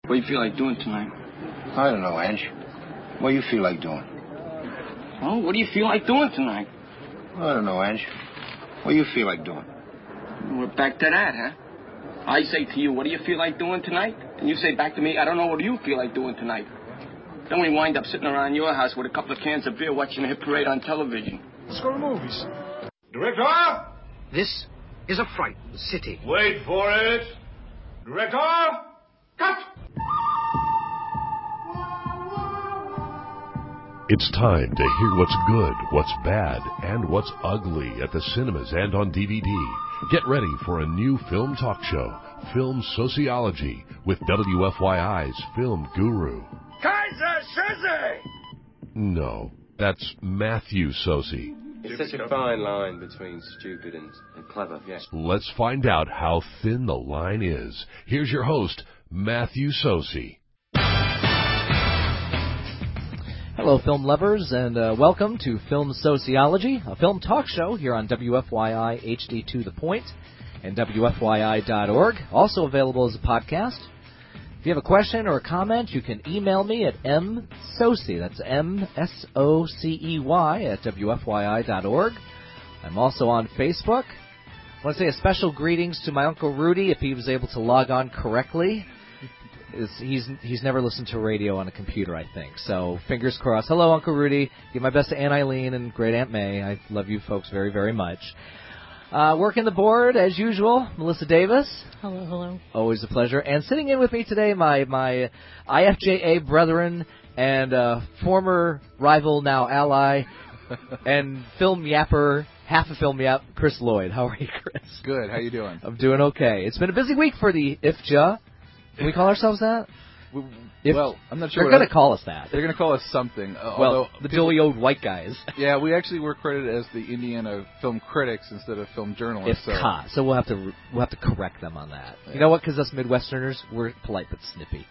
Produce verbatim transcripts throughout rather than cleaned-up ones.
What do you feel like doing tonight? I don't know, Ange. What do you feel like doing? Oh, what do you feel like doing tonight? I don't know, Ange. What do you feel like doing? We're back to that, huh? I say to you, what do you feel like doing tonight? And you say back to me, I don't know, what do you feel like doing tonight? Then we wind up sitting around your house with a couple of cans of beer watching a hit parade on television. Let's go to movies. Director! This is a frightened city. Wait for it. Director! Cut! It's time to hear what's good, what's bad, and what's ugly at the cinemas and on D V D. Get ready for a new film talk show, Film Sociology, with W F Y I's film guru. Kaiser Soze! No, that's Matthew Sosi. It's such a fine line between stupid and, and clever, yes. Let's find out how thin the line is. Here's your host, Matthew Sosi. Hello, film lovers, and uh, welcome to Film Sociology, a film talk show here on W F Y I H D to the Point and W F Y I dot org. Also available as a podcast. If you have a question or a comment, you can email me at msocey, that's M S O C E Y, at W F Y I dot org. I'm also on Facebook. I want to say a special greetings to my Uncle Rudy, if he was able to log on correctly. He's he's never listened to radio on a computer, I think. So, fingers crossed. Hello, Uncle Rudy. Give my best to Aunt Eileen and Great Aunt May. I love you folks very, very much. Uh, working the board, as usual, Melissa Davis. Hello, hello. Always a pleasure. And sitting in with me today, my, my I F J A brethren and uh, former rival, now ally, and film yapper, half a film yap, Chris Lloyd. How are you, Chris? Good. How you doing? I'm doing okay. It's been a busy week for the I F J A. Can we call ourselves that? If well, I'm not sure. They're going to call us that. They're going to call us something. Uh, well, the jolly old white guys. Yeah, we actually were credited as the Indiana Film Critics instead of Film Journalists. If so. so we'll have to we'll have to correct them on that. Yeah. You know what? Because us Midwesterners, we're polite but snippy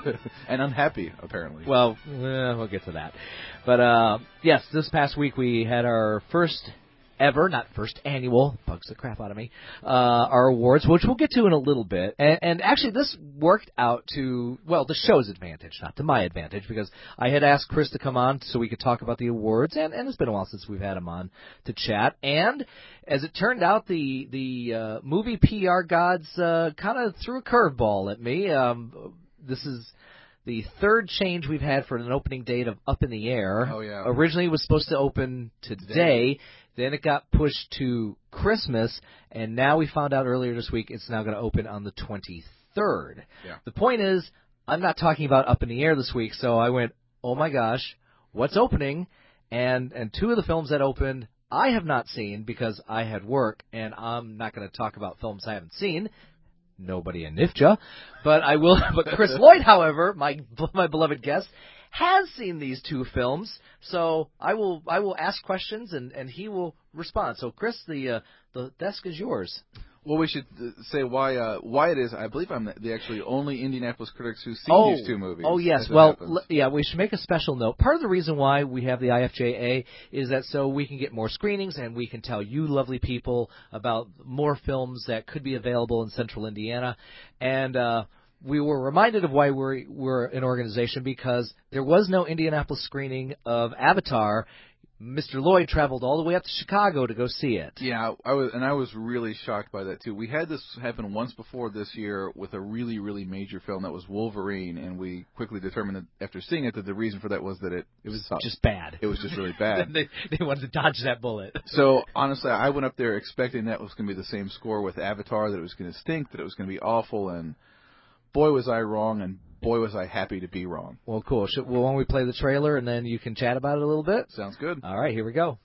and unhappy, apparently. Well, eh, we'll get to that. But uh, yes, this past week we had our first ever, not first annual, bugs the crap out of me, uh, our awards, which we'll get to in a little bit. And, and actually, this worked out to, well, the show's advantage, not to my advantage, because I had asked Chris to come on so we could talk about the awards, and, and it's been a while since we've had him on to chat. And as it turned out, the, the uh, movie P R gods uh, kind of threw a curveball at me. Um, this is the third change we've had for an opening date of Up in the Air. Oh, yeah. Originally, it was supposed to open today. today. Then it got pushed to Christmas, and now we found out earlier this week it's now going to open on the twenty-third. Yeah. The point is, I'm not talking about Up in the Air this week, so I went, oh my gosh, what's opening? And and two of the films that opened I have not seen because I had work, and I'm not going to talk about films I haven't seen. Nobody in N F J A, but I will. But Chris Lloyd, however, my my beloved guest, has seen these two films, so I will I will ask questions and, and he will respond. So, Chris, the uh, the desk is yours. Well, we should say why uh, why it is. I believe I'm the, the actually only Indianapolis critics who've seen oh, these two movies. Oh, yes. Well, l- yeah, we should make a special note. Part of the reason why we have the I F J A is that so we can get more screenings and we can tell you lovely people about more films that could be available in central Indiana. And uh, we were reminded of why we're, we're an organization because there was no Indianapolis screening of Avatar. Mister Lloyd traveled all the way up to Chicago to go see it. Yeah, I was, and I was really shocked by that, too. We had this happen once before this year with a really, really major film that was Wolverine, and we quickly determined that after seeing it that the reason for that was that it, it was tough. Just bad. It was just really bad. they, they wanted to dodge that bullet. So, honestly, I went up there expecting that was going to be the same score with Avatar, that it was going to stink, that it was going to be awful, and boy was I wrong, and boy was I happy to be wrong. Well, cool. Should, well, why don't we play the trailer, and then you can chat about it a little bit? Sounds good. All right, here we go.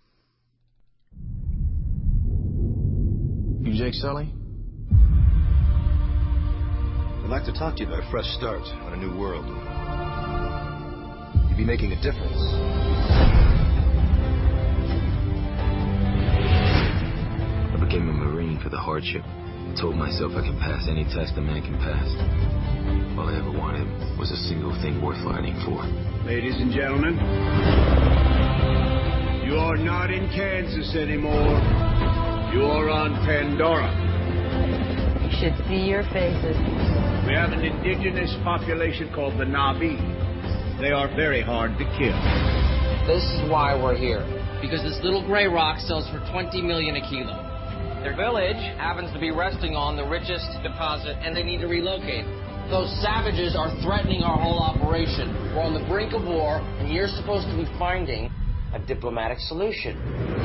You Jake Sully? I'd like to talk to you about a fresh start on a new world. You'd be making a difference. I became a Marine for the hardship. I told myself I can pass any test a man can pass. All I ever wanted was a single thing worth fighting for. Ladies and gentlemen, you are not in Kansas anymore. You are on Pandora. You should see your faces. We have an indigenous population called the Na'vi. They are very hard to kill. This is why we're here. Because this little gray rock sells for twenty million dollars a kilo. Their village happens to be resting on the richest deposit, and they need to relocate. Those savages are threatening our whole operation. We're on the brink of war, and you're supposed to be finding a diplomatic solution.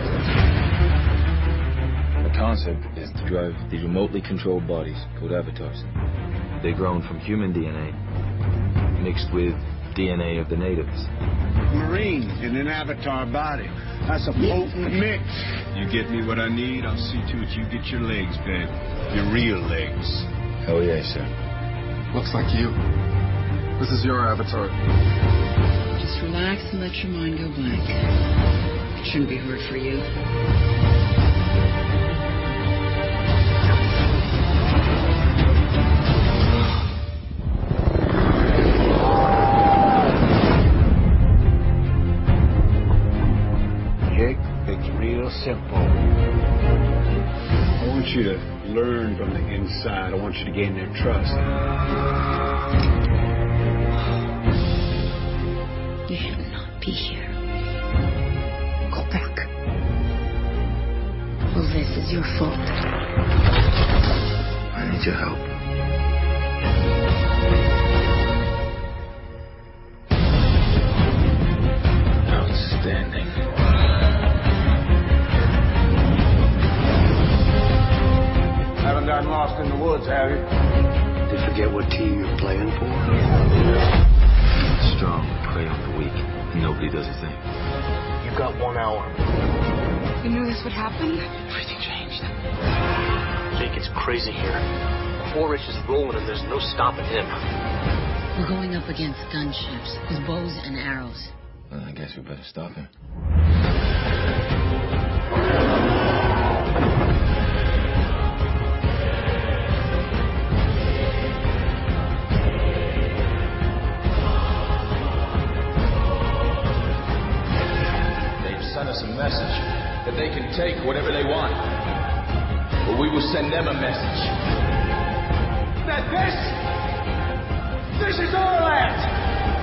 The concept is to drive these remotely controlled bodies called avatars. They're grown from human D N A mixed with D N A of the natives. Marine in an avatar body. That's a potent mix. You get me what I need, I'll see to it you get your legs, babe. Your real legs. Hell yeah, sir. Looks like you. This is your avatar. Just relax and let your mind go blank. It shouldn't be hard for you. Simple. I want you to learn from the inside. I want you to gain their trust. You should not be here. Go back. Well, this is your fault. I need your help. Outstanding. Haven't gotten lost in the woods, have you? Did you forget what team you're playing for? Strong, prey on the weak. Nobody does a thing. You've got one hour. You knew this would happen? Everything changed. Jake, it's crazy here. Forrest is rolling and there's no stopping him. We're going up against gunships with bows and arrows. Well, I guess we better stop him. Send us a message that they can take whatever they want. But we will send them a message that this, this is our land.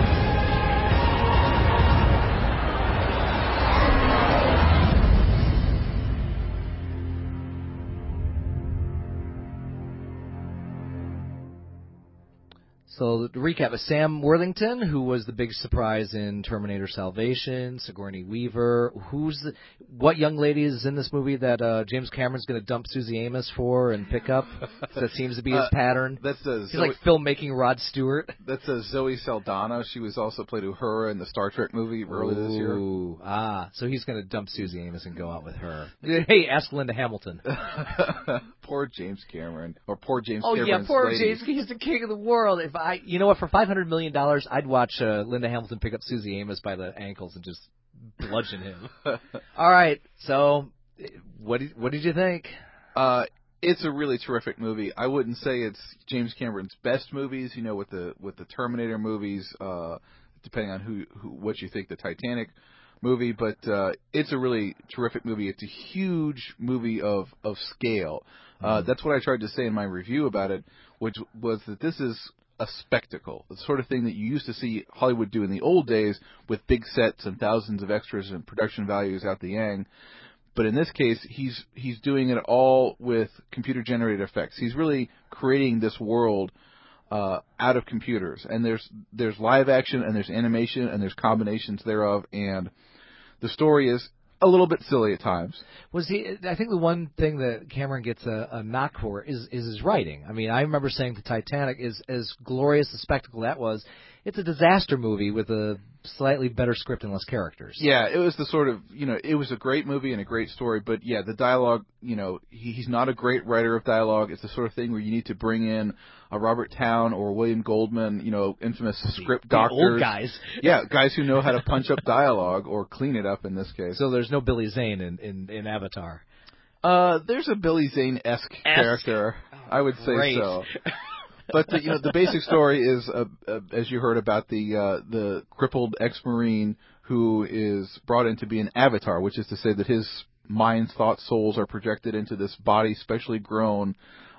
So to recap, Sam Worthington, who was the big surprise in Terminator Salvation, Sigourney Weaver. Who's the, what young lady is in this movie that uh, James Cameron's going to dump Susie Amos for and pick up? That seems to be his uh, pattern. That's a He's Zoe, like filmmaking Rod Stewart. That's a Zoe Saldana. She was also played Uhura in the Star Trek movie earlier this year. Ooh, ah, so he's going to dump Susie Amos and go out with her. Hey, ask Linda Hamilton. Poor James Cameron, or poor James. Oh Cameron's yeah, poor lady. James. He's the king of the world. If I, you know what, for five hundred million dollars, I'd watch uh, Linda Hamilton pick up Susie Amos by the ankles and just bludgeon him. All right, so what did what did you think? Uh, it's a really terrific movie. I wouldn't say it's James Cameron's best movies. You know, with the with the Terminator movies, uh, depending on who, who what you think, the Titanic movie, but uh, it's a really terrific movie. It's a huge movie of of scale. Uh, that's what I tried to say in my review about it, which was that this is a spectacle, the sort of thing that you used to see Hollywood do in the old days with big sets and thousands of extras and production values out the yang. But in this case, he's he's doing it all with computer-generated effects. He's really creating this world uh, out of computers, and there's there's live action and there's animation and there's combinations thereof, and the story is a little bit silly at times. Was he? I think the one thing that Cameron gets a, a knock for is is his writing. I mean, I remember saying the Titanic is as glorious a spectacle that was. It's a disaster movie with a slightly better script and less characters. Yeah, it was the sort of, you know, it was a great movie and a great story, but yeah, the dialogue, you know, he, he's not a great writer of dialogue. It's the sort of thing where you need to bring in a Robert Towne or William Goldman, you know, infamous script the, doctors. The old guys. Yeah, guys who know how to punch up dialogue or clean it up in this case. So there's no Billy Zane in, in, in Avatar. Uh, there's a Billy Zane-esque character. Oh, I would great. say so. But the, you know, the basic story is, uh, uh, as you heard, about the uh, the crippled ex-Marine who is brought in to be an avatar, which is to say that his mind, thoughts, souls are projected into this body specially grown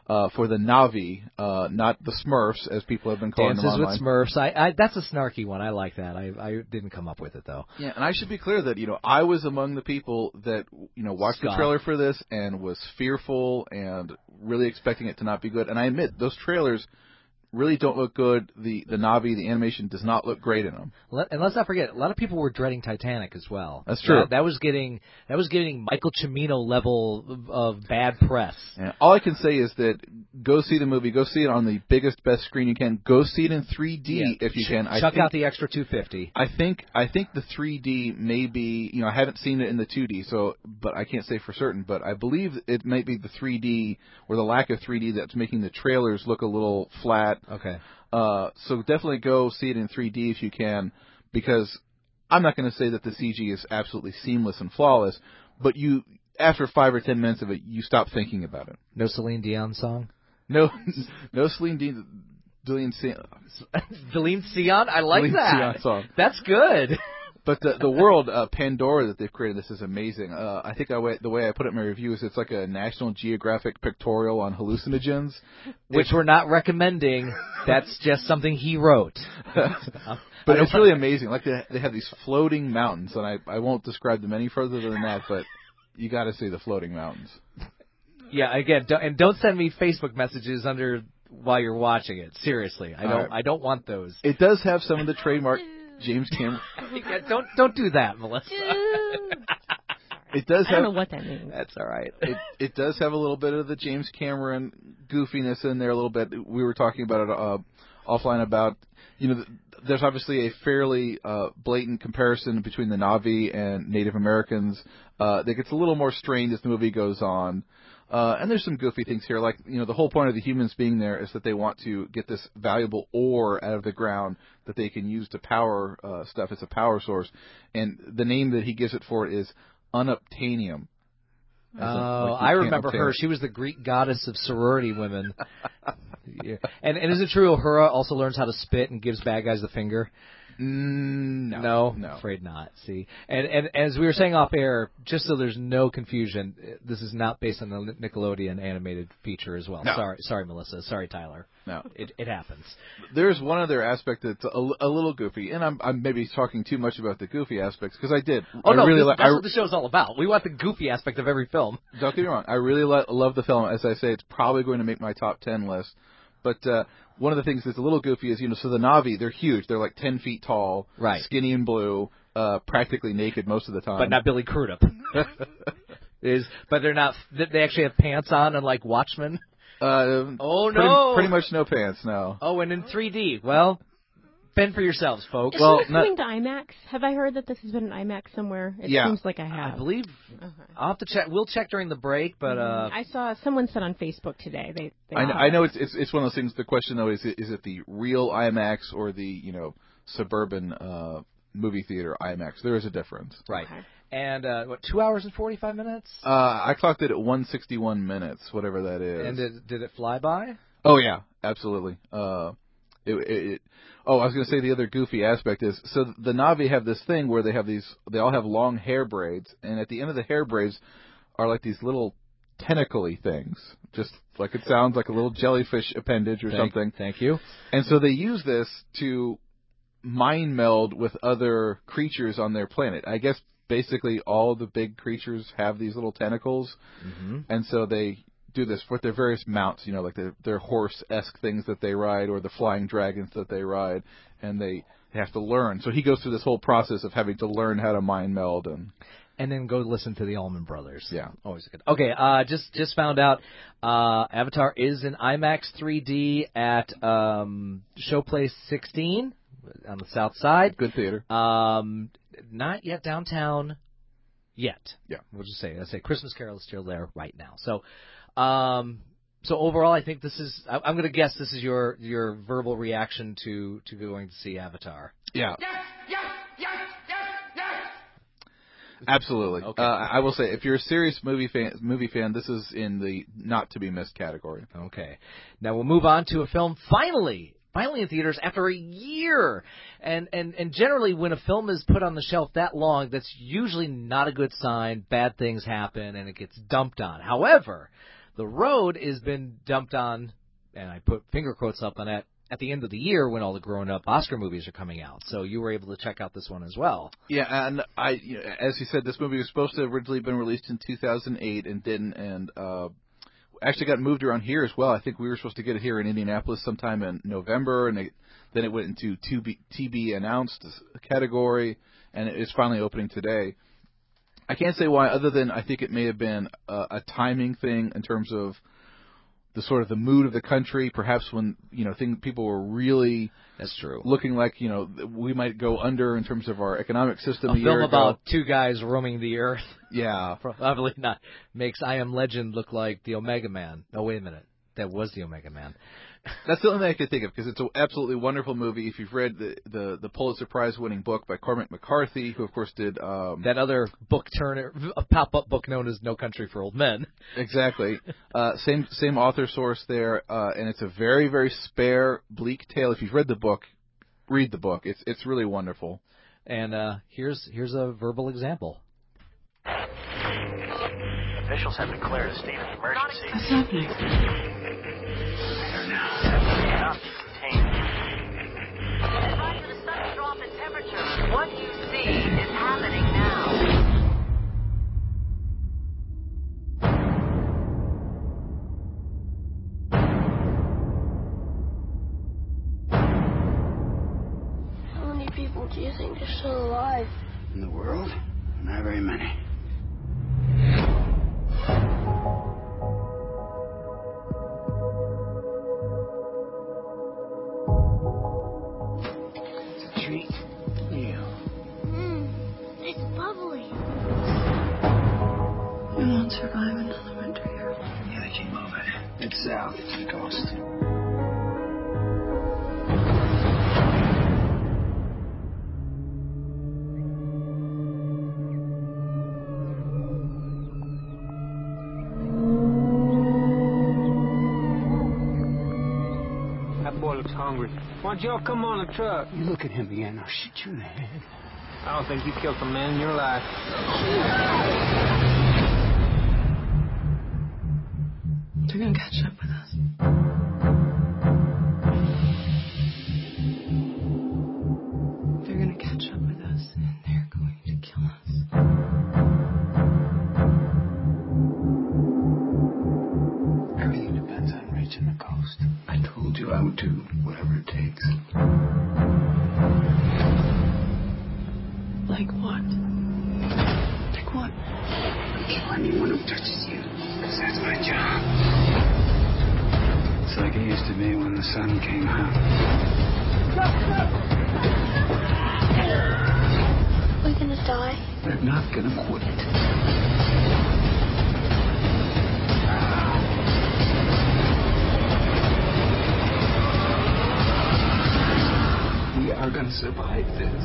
uh, for the Na'vi, uh, not the Smurfs, as people have been calling Dances them online. with Smurfs. I, I, that's a snarky one. I like that. I, I didn't come up with it, though. Yeah, and I should be clear that, you know, I was among the people that, you know, watched Scott. the trailer for this and was fearful and really expecting it to not be good. And I admit, those trailers really don't look good. The the Na'vi, the animation does not look great in them. Let, and let's not forget, a lot of people were dreading Titanic as well. That's true. That, that was getting that was getting Michael Cimino level of, of bad press. And all I can say is that go see the movie. Go see it on the biggest, best screen you can. Go see it in three D Yeah. if you Ch- can. I Chuck think, out the extra two hundred fifty dollars. I think I think the three D may be, you know, I haven't seen it in the two D, so but I can't say for certain. But I believe it might be the three D or the lack of three D that's making the trailers look a little flat. Okay. Uh, so definitely go see it in three D if you can, because I'm not going to say that the C G is absolutely seamless and flawless, but you, after five or ten minutes of it, you stop thinking about it. No Celine Dion song? No, no Celine Dion. Celine Celine Dion? I like Celine that. Dion song. That's good. But the the world, uh, Pandora, that they've created, this is amazing. Uh, I think I, the way I put it in my review is it's like a National Geographic pictorial on hallucinogens. Which we're not recommending. That's just something he wrote. But it's really amazing. Like they, they have these floating mountains, and I, I won't describe them any further than that, but you got to see the floating mountains. Yeah, again, don't, and don't send me Facebook messages under while you're watching it. Seriously, I don't. All right. I don't want those. It does have some of the trademark James Cameron. Yeah, don't don't do that, Melissa. It does I don't have, know what that means. That's all right. It it does have a little bit of the James Cameron goofiness in there a little bit. We were talking about it uh, offline about, you know, th- there's obviously a fairly uh, blatant comparison between the Na'vi and Native Americans uh, that gets a little more strained as the movie goes on. Uh, and there's some goofy things here, like, you know, the whole point of the humans being there is that they want to get this valuable ore out of the ground that they can use to power uh, stuff. It's a power source. And the name that he gives it for it is unobtainium. Oh, uh, like I remember her. It. She was the Greek goddess of sorority women. Yeah. And, and is it true Uhura also learns how to spit and gives bad guys the finger? Mm, no, no, no, afraid not. See, and and as we were saying off air, just so there's no confusion, this is not based on the Nickelodeon animated feature as well. No. Sorry, sorry, Melissa. Sorry, Tyler. No, it it happens. There's one other aspect that's a, a little goofy, and I'm I'm maybe talking too much about the goofy aspects because I did. Oh I no, really this, li- that's I, what the show's all about. We want the goofy aspect of every film. Don't get me wrong. I really lo- love the film. As I say, it's probably going to make my top ten list. But uh, one of the things that's a little goofy is, you know, so the Na'vi, they're huge. They're like ten feet tall, right. Skinny and blue, uh, practically naked most of the time. But not Billy Crudup. Is but they're not. They actually have pants on, and like Watchmen. Uh, oh pretty, no! Pretty much no pants, no. Oh, and in three D. Well, fend for yourselves, folks. Is well, this coming to IMAX? Have I heard that this has been an IMAX somewhere? It yeah. seems like I have. I believe. Okay. I'll have to check. We'll check during the break, but uh, I saw someone said on Facebook today. They. they I, know, I know it's, it's it's one of those things. The question though is it, is it the real IMAX or the you know suburban uh, movie theater IMAX? There is a difference, right? Okay. And uh, what? Two hours and forty-five minutes. Uh, I clocked it at one sixty-one minutes, whatever that is. And did did it fly by? Oh yeah, absolutely. Uh, it, it, it, oh, I was going to say the other goofy aspect is so the Na'vi have this thing where they have these. They all have long hair braids, and at the end of the hair braids are like these little tentacle-y things, just like it sounds like a little jellyfish appendage or thank, something. Thank you. And so they use this to mind meld with other creatures on their planet. I guess basically all the big creatures have these little tentacles, mm-hmm. and so they do this with their various mounts, you know, like their, their horse-esque things that they ride or the flying dragons that they ride, and they, they have to learn. So he goes through this whole process of having to learn how to mind meld and... And then go listen to the Allman Brothers. Yeah. Always good. Okay, uh, just just found out uh, Avatar is in IMAX three D at um, Showplace sixteen on the south side. Good theater. Um, not yet downtown yet. Yeah. We'll just say, let's say Christmas Carol is still there right now. So, um, so overall, I think this is, I, I'm going to guess this is your, your verbal reaction to, to going to see Avatar. Yeah. Yes, yes, yes, yes, yes. Absolutely. Okay. Uh, I will say, if you're a serious movie fan, movie fan, this is in the not to be missed category. Okay. Now we'll move on to a film finally, finally in theaters after a year. And, and, and generally when a film is put on the shelf that long, that's usually not a good sign. Bad things happen and it gets dumped on. However, The Road has been dumped on, and I put finger quotes up on that, at the end of the year when all the grown-up Oscar movies are coming out. So you were able to check out this one as well. Yeah, and I, you know, as you said, this movie was supposed to have originally been released in two thousand eight and didn't, and uh, actually got moved around here as well. I think we were supposed to get it here in Indianapolis sometime in November, and it, then it went into T B announced category, and it's finally opening today. I can't say why, other than I think it may have been a, a timing thing in terms of the sort of the mood of the country, perhaps when, you know, thing, people were really That's true. looking like, you know, we might go under in terms of our economic system a, a year film ago. about two guys roaming the earth. Yeah. Probably not. Makes I Am Legend look like the Omega Man. Oh, wait a minute. That was the Omega Man. That's the only thing I could think of, because it's an absolutely wonderful movie. If you've read the the, the Pulitzer Prize-winning book by Cormac McCarthy, who, of course, did... Um, that other book turner, a pop-up book known as No Country for Old Men. Exactly. uh, same same author source there, uh, and it's a very, very spare, bleak tale. If you've read the book, read the book. It's it's really wonderful. And uh, here's here's a verbal example. Officials have declared a state of emergency. What's happening? Cannot be contained. Advise of a sudden drop in temperature. What you see is happening now. How many people do you think are still alive? In the world? Not very many. Treat. Yeah. Mmm, it's bubbly. We won't survive another winter here. Yeah, they keep moving. It's south to the coast. That boy looks hungry. Why don't y'all come on the truck? You look at him again, I'll shoot you in the head. I don't think you killed a man in your life. They're gonna catch up with us. They're gonna catch up with us, and they're going to kill us. Everything depends on reaching the coast. I told you I would do whatever it takes. Like what? Like what? I'll kill anyone who touches you, because that's my job. It's like it used to be when the sun came out. We're gonna die. They're not gonna quit. We are gonna survive this.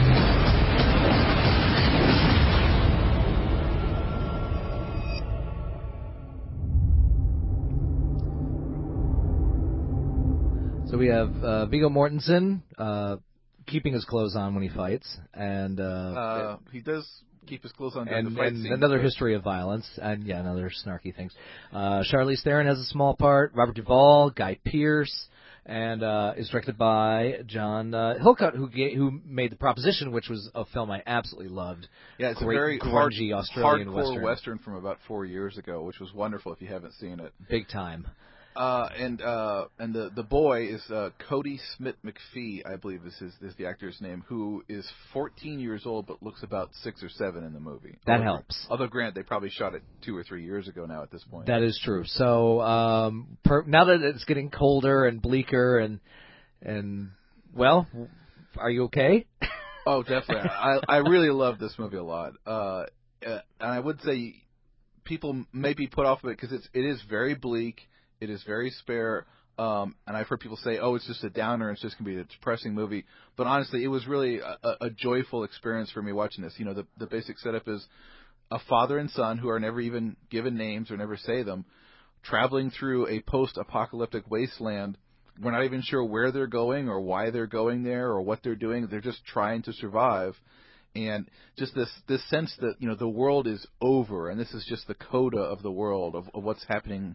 So we have uh, Viggo Mortensen uh, keeping his clothes on when he fights, and uh, Uh, he does keep his clothes on during and, the fight and scene, another but- history of violence, and yeah, another snarky things. Uh, Charlize Theron has a small part. Robert Duvall, Guy Pearce, and uh, is directed by John uh, Hillcutt, who ga- who made The Proposition, which was a film I absolutely loved. Yeah, it's Great, a very hard, grungy Australian hardcore western. western from about four years ago, which was wonderful if you haven't seen it. Big time. Uh, and uh, and the the boy is uh, Cody Smith McPhee, I believe is his is the actor's name, who is fourteen years old but looks about six or seven in the movie. That although, helps. Although, grant they probably shot it two or three years ago now at this point. That is true. So um, per, now that it's getting colder and bleaker, and and well, are you okay? Oh, definitely. I I really love this movie a lot. Uh, uh, and I would say people may be put off of it because it's it is very bleak. It is very spare, um, and I've heard people say, "Oh, it's just a downer. It's just going to be a depressing movie." But honestly, it was really a, a joyful experience for me watching this. You know, the the basic setup is a father and son who are never even given names or never say them, traveling through a post-apocalyptic wasteland. We're not even sure where they're going or why they're going there or what they're doing. They're just trying to survive. And just this, this sense that, you know, the world is over and this is just the coda of the world, of, of what's happening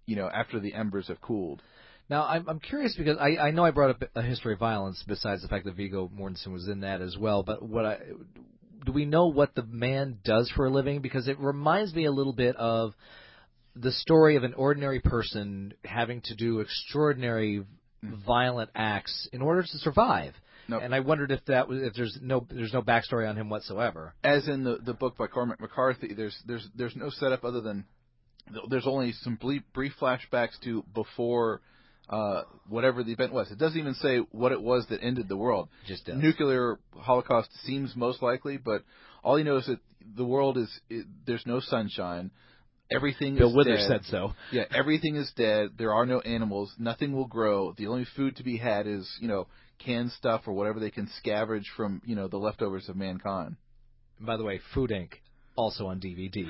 you know, after the embers have cooled. Now, I'm, I'm curious because I, I know I brought up A History of Violence besides the fact that Viggo Mortensen was in that as well, but what I, do we know what the man does for a living? Because it reminds me a little bit of the story of an ordinary person having to do extraordinary violent acts in order to survive. Nope. And I wondered if that was if there's no there's no backstory on him whatsoever. As in the the book by Cormac McCarthy, there's there's there's no setup other than there's only some brief, brief flashbacks to before uh, whatever the event was. It doesn't even say what it was that ended the world. Just does. Nuclear holocaust seems most likely, but all you know is that the world is it, there's no sunshine. Everything Bill is Withers dead. said so. Yeah, everything is dead. There are no animals. Nothing will grow. The only food to be had is, you know, canned stuff or whatever they can scavenge from, you know, the leftovers of mankind. And by the way, Food Incorporated, also on D V D.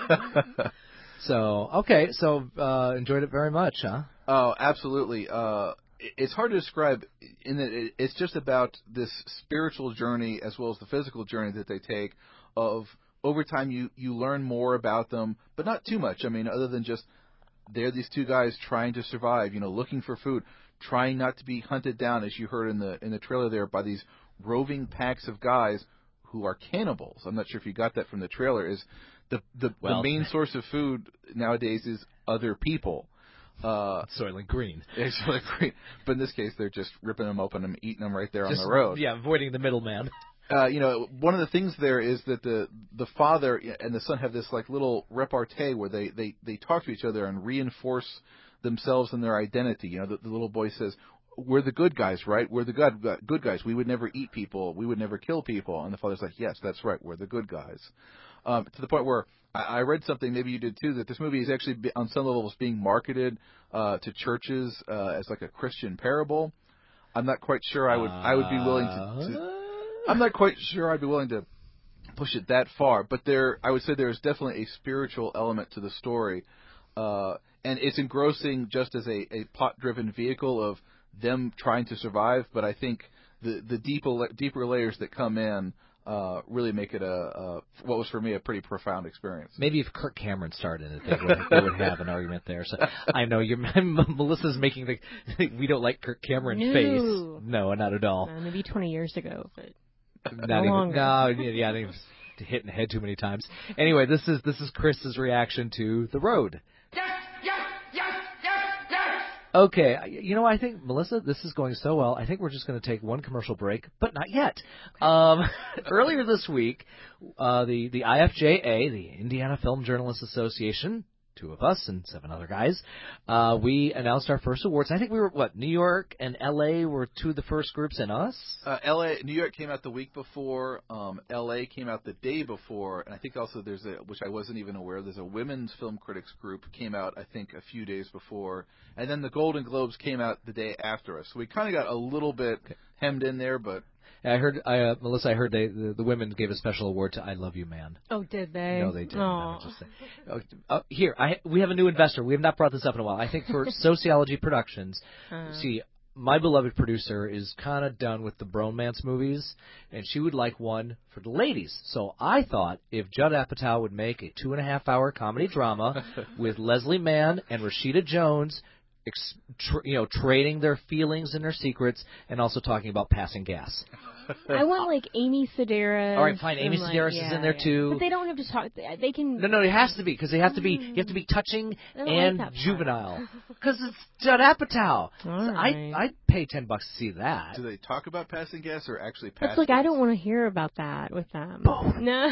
So, okay, so uh, enjoyed it very much, huh? Oh, absolutely. Uh, it's hard to describe in that it's just about this spiritual journey as well as the physical journey that they take of over time you, you learn more about them, but not too much. I mean, other than just they're these two guys trying to survive, you know, looking for food, trying not to be hunted down, as you heard in the in the trailer there, by these roving packs of guys who are cannibals. I'm not sure if you got that from the trailer. Is the the, well, the main source of food nowadays is other people. Uh, Soylent Green. Yeah, Soylent Green. But in this case, they're just ripping them open and eating them right there just, on the road. Yeah, avoiding the middleman. Uh, you know, one of the things there is that the the father and the son have this like little repartee where they, they, they talk to each other and reinforce themselves and their identity. You know, the, the little boy says, "We're the good guys, right? We're the good good guys. We would never eat people. We would never kill people." And the father's like, "Yes, that's right. We're the good guys." Um, to the point where I, I read something, maybe you did too, that this movie is actually be, on some levels being marketed uh, to churches uh, as like a Christian parable. I'm not quite sure I would I would be willing to. to I'm not quite sure I'd be willing to push it that far, but there, I would say there is definitely a spiritual element to the story, uh, and it's engrossing just as a, a plot-driven vehicle of them trying to survive. But I think the the deeper deeper layers that come in uh, really make it a, a what was for me a pretty profound experience. Maybe if Kirk Cameron starred in it, they would, they would have an argument there. So I know you're Melissa's making the we don't like Kirk Cameron no. face. No, not at all. Uh, maybe twenty years ago, but. Not no even, longer. No, yeah, I think hit in the head too many times. Anyway, this is this is Chris's reaction to The Road. Yes, yes, yes, yes, yes. Okay, you know, I think, Melissa, this is going so well, I think we're just going to take one commercial break, but not yet. Um, earlier this week, uh, the, the I F J A, the Indiana Film Journalists Association, two of us and seven other guys, uh, we announced our first awards. I think we were, what, New York and L A were two of the first groups, and us? Uh, L A, New York came out the week before, um, L A came out the day before, and I think also there's a, which I wasn't even aware, there's a women's film critics group came out, I think, a few days before, and then the Golden Globes came out the day after us. So we kind of got a little bit hemmed in there, but... I heard, I, uh, Melissa, I heard they, the, the women gave a special award to I Love You Man. Oh, did they? No, they didn't. Oh. Just oh, uh, here, I, we have a new investor. We have not brought this up in a while. I think for Sociology Productions, uh. see, my beloved producer is kind of done with the bromance movies, and she would like one for the ladies. So I thought if Judd Apatow would make a two-and-a-half-hour comedy drama with Leslie Mann and Rashida Jones, Ex, tr- you know, trading their feelings and their secrets, and also talking about passing gas. I want like Amy Sedaris. All right, fine. Amy like, Sedaris yeah, is in there yeah. too. But they don't have to talk. They can. No, no, it has to be because they have to be. You have to be touching and like juvenile. Because it's Judd Apatow. So right. I I'd pay ten bucks to see that. Do they talk about passing gas or actually pass? It's like gas? I don't want to hear about that with them. Both. No.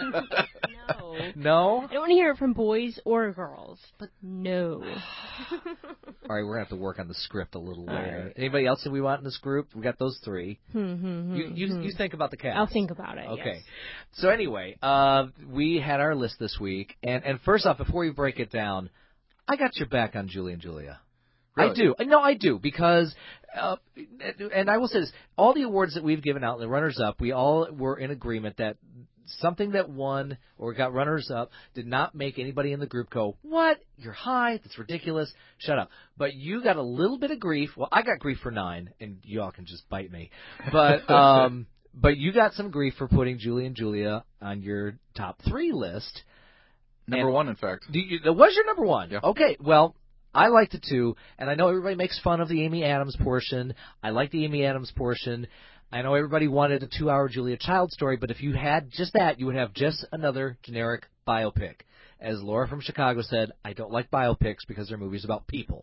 no. No. I don't want to hear it from boys or girls. But no. All right, we're gonna have to work on the script a little later. Right. Anybody else that we want in this group? We got those three. Hmm, hmm, you you, hmm. you think about the cast. I'll think about it. Okay. Yes. So anyway, uh, we had our list this week, and and first off, before we break it down, I got your back on Julie and Julia. Really? I do. No, I do because, uh, and I will say this: all the awards that we've given out, the runners-up, we all were in agreement that something that won or got runners-up did not make anybody in the group go, "What? You're high. That's ridiculous. Shut up." But you got a little bit of grief. Well, I got grief for nine, and you all can just bite me. But um, but you got some grief for putting Julie and Julia on your top three list. Number and one, in fact. Do you, that was your number one. Yeah. Okay. Well, I liked it too, and I know everybody makes fun of the Amy Adams portion. I like the Amy Adams portion. I know everybody wanted a two-hour Julia Child story, but if you had just that, you would have just another generic biopic. As Laura from Chicago said, I don't like biopics because they're movies about people.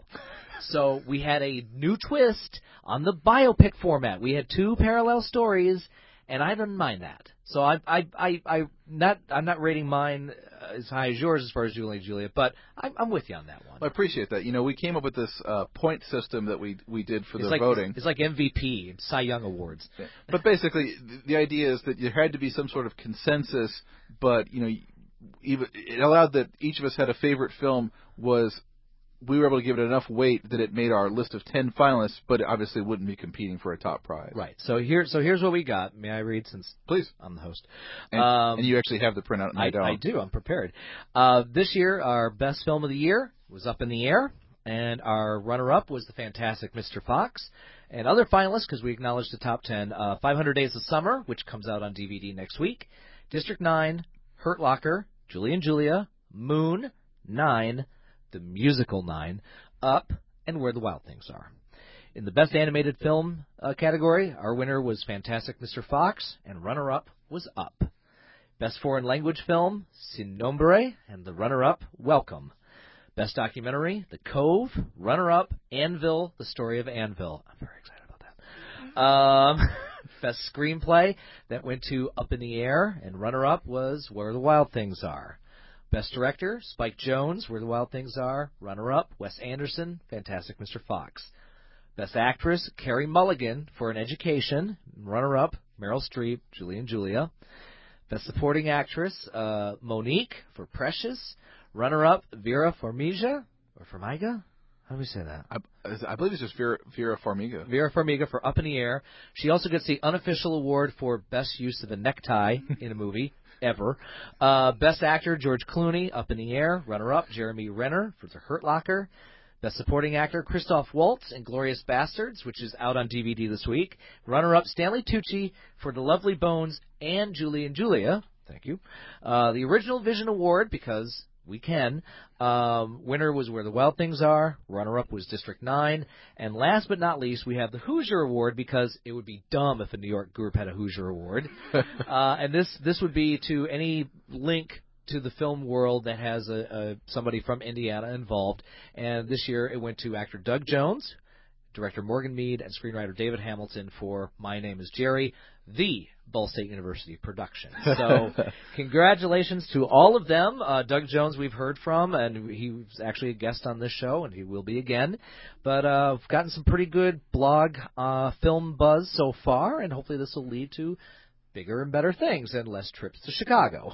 So we had a new twist on the biopic format. We had two parallel stories, and I didn't mind that. So I, I, I, I not, I'm not rating mine as high as yours as far as Julia and Julia, but I'm, I'm with you on that one. I appreciate that. You know, we came up with this uh, point system that we we did for it's the like, voting. It's, it's like M V P, Cy Young Awards. Yeah. But basically, the idea is that there had to be some sort of consensus, but, you know, even it allowed that each of us had a favorite film was we were able to give it enough weight that it made our list of ten finalists, but it obviously wouldn't be competing for a top prize. Right. So here, so here's what we got. May I read? Since please, I'm the host. And, um, and you actually have the printout. And I, I don't. I do. I'm prepared. Uh, this year, our best film of the year was Up in the Air, and our runner-up was the fantastic Mister Fox. And other finalists, because we acknowledged the top ten, uh, five hundred Days of Summer, which comes out on D V D next week, District nine, Hurt Locker, Julie and Julia, Moon, Nine, The Musical Nine, Up, and Where the Wild Things Are. In the Best Animated Film uh, category, our winner was Fantastic Mister Fox, and runner-up was Up. Best Foreign Language Film, Sin Nombre, and the runner-up, Welcome. Best Documentary, The Cove, runner-up, Anvil, The Story of Anvil. I'm very excited about that. Um... Best Screenplay, that went to Up in the Air, and runner-up was Where the Wild Things Are. Best Director, Spike Jonze, Where the Wild Things Are. Runner-up, Wes Anderson, Fantastic Mister Fox. Best Actress, Carey Mulligan, for An Education. Runner-up, Meryl Streep, Julie and Julia. Best Supporting Actress, uh, Monique, for Precious. Runner-up, Vera Farmiga, or Farmiga? How do we say that? I, I believe it's just Vera, Vera Farmiga. Vera Farmiga for Up in the Air. She also gets the unofficial award for best use of a necktie in a movie, ever. Uh, best Actor, George Clooney, Up in the Air. Runner-up, Jeremy Renner for The Hurt Locker. Best Supporting Actor, Christoph Waltz in Glorious Bastards, which is out on D V D this week. Runner-up, Stanley Tucci for The Lovely Bones and Julie and Julia. Thank you. Uh, the Original Vision Award, because we can. Um, winner was Where the Wild Things Are. Runner-up was District nine. And last but not least, we have the Hoosier Award, because it would be dumb if a New York group had a Hoosier Award. uh, and this this would be to any link to the film world that has a, a somebody from Indiana involved. And this year it went to actor Doug Jones, director Morgan Mead, and screenwriter David Hamilton for My Name is Jerry, the Ball State University production. So congratulations to all of them. Uh, Doug Jones we've heard from, and he was actually a guest on this show, and he will be again. But uh, we've gotten some pretty good blog uh, film buzz so far, and hopefully this will lead to bigger and better things and less trips to Chicago.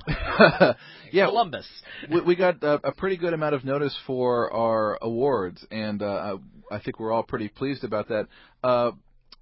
yeah, Columbus. we, we got a, a pretty good amount of notice for our awards, and uh, I think we're all pretty pleased about that. Uh,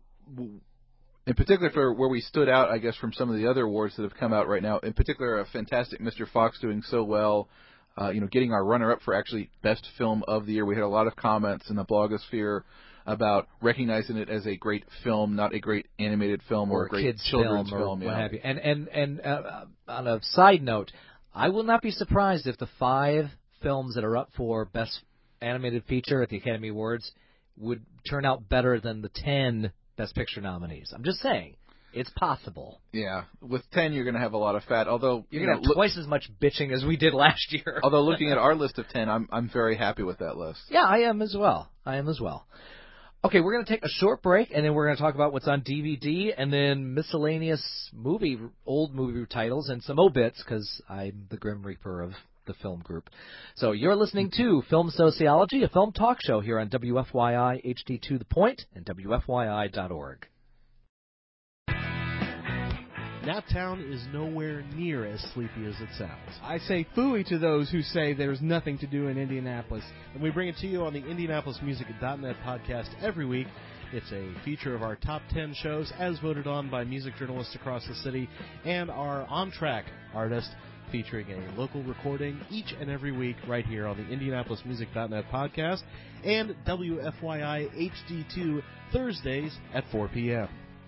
in particular, for where we stood out, I guess, from some of the other awards that have come out right now. In particular, a fantastic Mister Fox doing so well. Uh, you know, getting our runner-up for actually best film of the year. We had a lot of comments in the blogosphere about recognizing it as a great film, not a great animated film or, or a great kids children's film, or film. what Yeah. have you. And and and uh, on a side note, I will not be surprised if the five films that are up for best animated feature at the Academy Awards would turn out better than the ten Best Picture nominees. I'm just saying. It's possible. Yeah. With ten, you're going to have a lot of fat, although... You're you going to know, have twice as much bitching as we did last year. Although looking at our list of ten, I'm I'm very happy with that list. Yeah, I am as well. I am as well. Okay, we're going to take a short break, and then we're going to talk about what's on D V D, and then miscellaneous movie, old movie titles, and some obits, because I'm the Grim Reaper of the film group. So you're listening to Film Sociology, a film talk show here on W F Y I H D two The Point and W F Y I dot org. Naptown is nowhere near as sleepy as it sounds. I say phooey to those who say there's nothing to do in Indianapolis. And we bring it to you on the Indianapolis Music dot net podcast every week. It's a feature of our top ten shows as voted on by music journalists across the city and our on-track artist featuring a local recording each and every week right here on the Indianapolis Music dot net podcast and W F Y I H D two Thursdays at four p.m.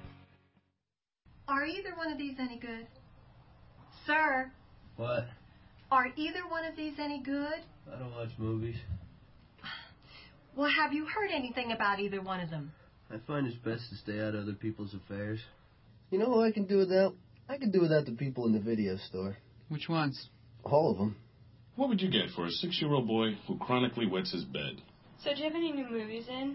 Are either one of these any good? Sir? What? Are either one of these any good? I don't watch movies. Well, have you heard anything about either one of them? I find it's best to stay out of other people's affairs. You know who I can do without? I can do without the people in the video store. Which ones? All of them. What would you get for a six-year-old boy who chronically wets his bed? So do you have any new movies in?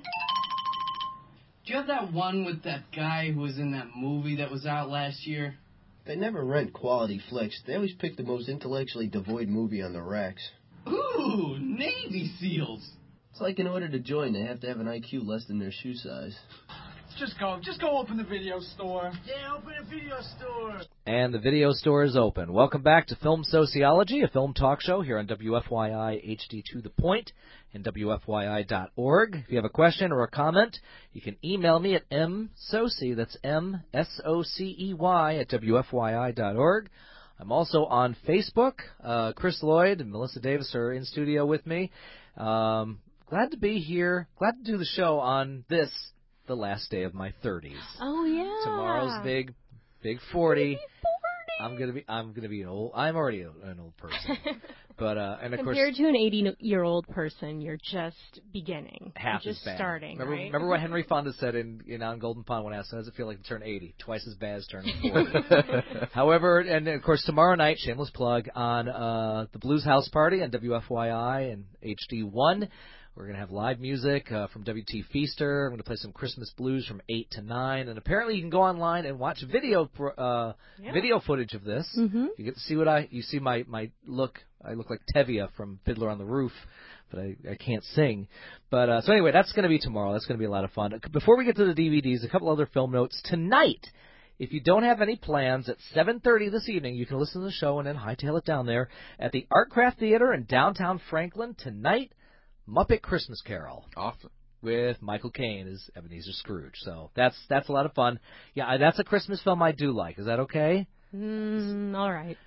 Do you have that one with that guy who was in that movie that was out last year? They never rent quality flicks. They always pick the most intellectually devoid movie on the racks. Ooh, Navy SEALs. It's like in order to join, they have to have an I Q less than their shoe size. Just go. Just go open the video store. Yeah, open a video store. And the video store is open. Welcome back to Film Sociology, a film talk show here on W F Y I H D to the Point and W F Y I dot org. If you have a question or a comment, you can email me at msocey, that's M S O C E Y, at W F Y I dot org. I'm also on Facebook. Uh, Chris Lloyd and Melissa Davis are in studio with me. Um, glad to be here. Glad to do the show on this, the last day of my thirties. Oh yeah. Tomorrow's big, big forty. I'm gonna be. I'm gonna be an old. I'm already an old person. But uh, and of compared course, to an eighty-year-old person, you're just beginning. half you're just as bad. starting. Remember, right? remember what Henry Fonda said in, in On Golden Pond when asked, "How does it feel like to turn eighty? Twice as bad as turning forty." However, and of course, tomorrow night, shameless plug, on uh, the Blues House Party on W F Y I and H D one. We're going to have live music uh, from W T Feaster. I'm going to play some Christmas blues from eight to nine. And apparently you can go online and watch video uh, yeah. video footage of this. Mm-hmm. You get to see what I... You see my, my look. I look like Tevye from Fiddler on the Roof, but I, I can't sing. But uh, so anyway, that's going to be tomorrow. That's going to be a lot of fun. Before we get to the D V Ds, a couple other film notes. Tonight, if you don't have any plans, at seven thirty this evening, you can listen to the show and then hightail it down there at the Artcraft Theater in downtown Franklin. Tonight, Muppet Christmas Carol. Awesome. With Michael Caine as Ebenezer Scrooge. So that's that's a lot of fun. Yeah, I, that's a Christmas film I do like. Is that okay? Mm, all right.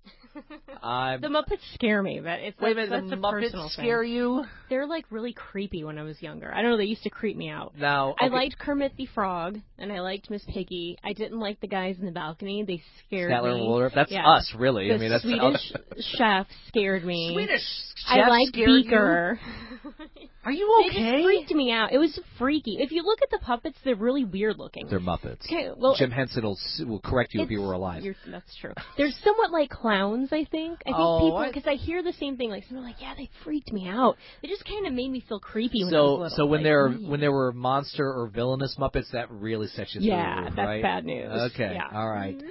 I'm, the Muppets scare me, but it's wait a that's, minute. that's The a Muppets personal scare thing. you? They're like really creepy when I was younger. I don't know. They used to creep me out. Now okay. I liked Kermit the Frog and I liked Miss Piggy. I didn't like the guys in the balcony. They scared Statler me. and Waldorf. That's yeah. us, really. The I mean, that's Swedish chef scared me. Swedish I chef liked scared Beaker. Are you okay? They just freaked me out. It was freaky. If you look at the puppets, they're really weird looking. They're Muppets. Okay, well, Jim Henson will, will correct you if you were alive. You're, that's true. They're somewhat like clowns, I think. I think oh, people, because I hear the same thing. Like some are like, yeah, they freaked me out. They just kind of made me feel creepy when so, I was little. So when like, there mm. when there were monster or villainous Muppets, that really set you through yeah, the roof, that's right? bad news. Okay, yeah. all right.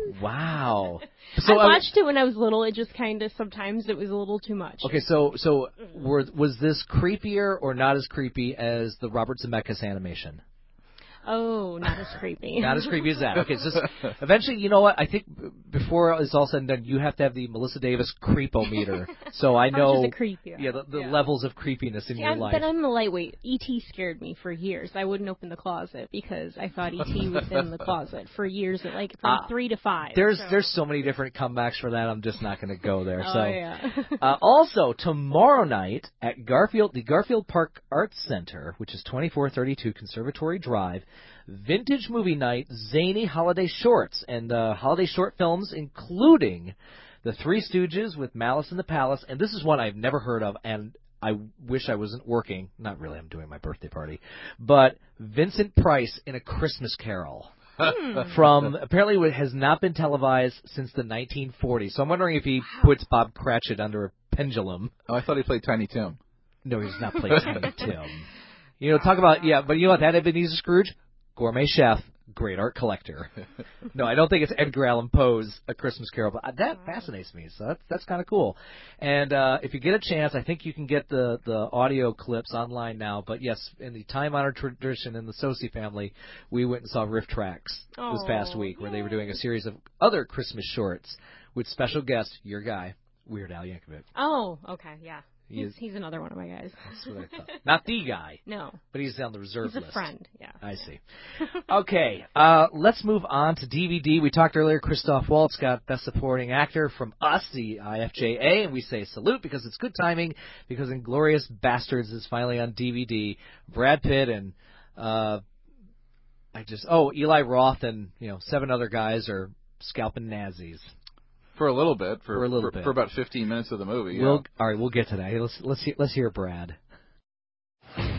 Wow. So I I watched it when I was little. It just kind of sometimes it was a little too much. Okay, so so were, was this creepier or not as creepy as the Robert Zemeckis animation? Oh, not as creepy. Not as creepy as that. Okay, it's just eventually, you know what? I think before it's all said and done, you have to have the Melissa Davis creepometer, so I know How much is it creepy? Yeah, the, the yeah. levels of creepiness in See, your I'm, life. But I'm a lightweight. E T scared me for years. I wouldn't open the closet because I thought E T was in the closet for years, like from uh, three to five. There's so. there's so many different comebacks for that. I'm just not going to go there. oh so, yeah. uh, also tomorrow night at Garfield, the Garfield Park Arts Center, which is twenty-four thirty-two Conservatory Drive. Vintage movie night, zany holiday shorts, and uh, holiday short films, including The Three Stooges with Malice in the Palace. And this is one I've never heard of, and I wish I wasn't working. Not really, I'm doing my birthday party. But Vincent Price in A Christmas Carol. From, apparently it has not been televised since the nineteen forties. So I'm wondering if he puts Bob Cratchit under a pendulum. Oh, I thought he played Tiny Tim. No, he's not playing Tiny Tim. You know, talk about, yeah, but you know what, that Ebenezer Scrooge? Gourmet chef, great art collector. No, I don't think it's Edgar Allan Poe's A Christmas Carol, but that fascinates me, so that's, that's kind of cool. And uh, if you get a chance, I think you can get the, the audio clips online now, but yes, in the time-honored tradition in the Sosi family, we went and saw Riff Tracks oh, this past week, yay. Where they were doing a series of other Christmas shorts with special guest, your guy, Weird Al Yankovic. Oh, okay, yeah. He he's, is, he's another one of my guys. That's what I thought. Not the guy. No. But he's on the reserve he's a list. friend, yeah. I see. Okay, uh, let's move on to D V D. We talked earlier, Christoph Waltz got Best Supporting Actor from us, the I F J A, and we say salute because it's good timing, because Inglourious Bastards is finally on D V D. Brad Pitt and, uh, I just, oh, Eli Roth and, you know, seven other guys are scalping Nazis. For a little bit, for, for a little for, bit, for about fifteen minutes of the movie. Yeah. We'll, all right, we'll get to that. Hey, let's let's hear, let's hear Brad.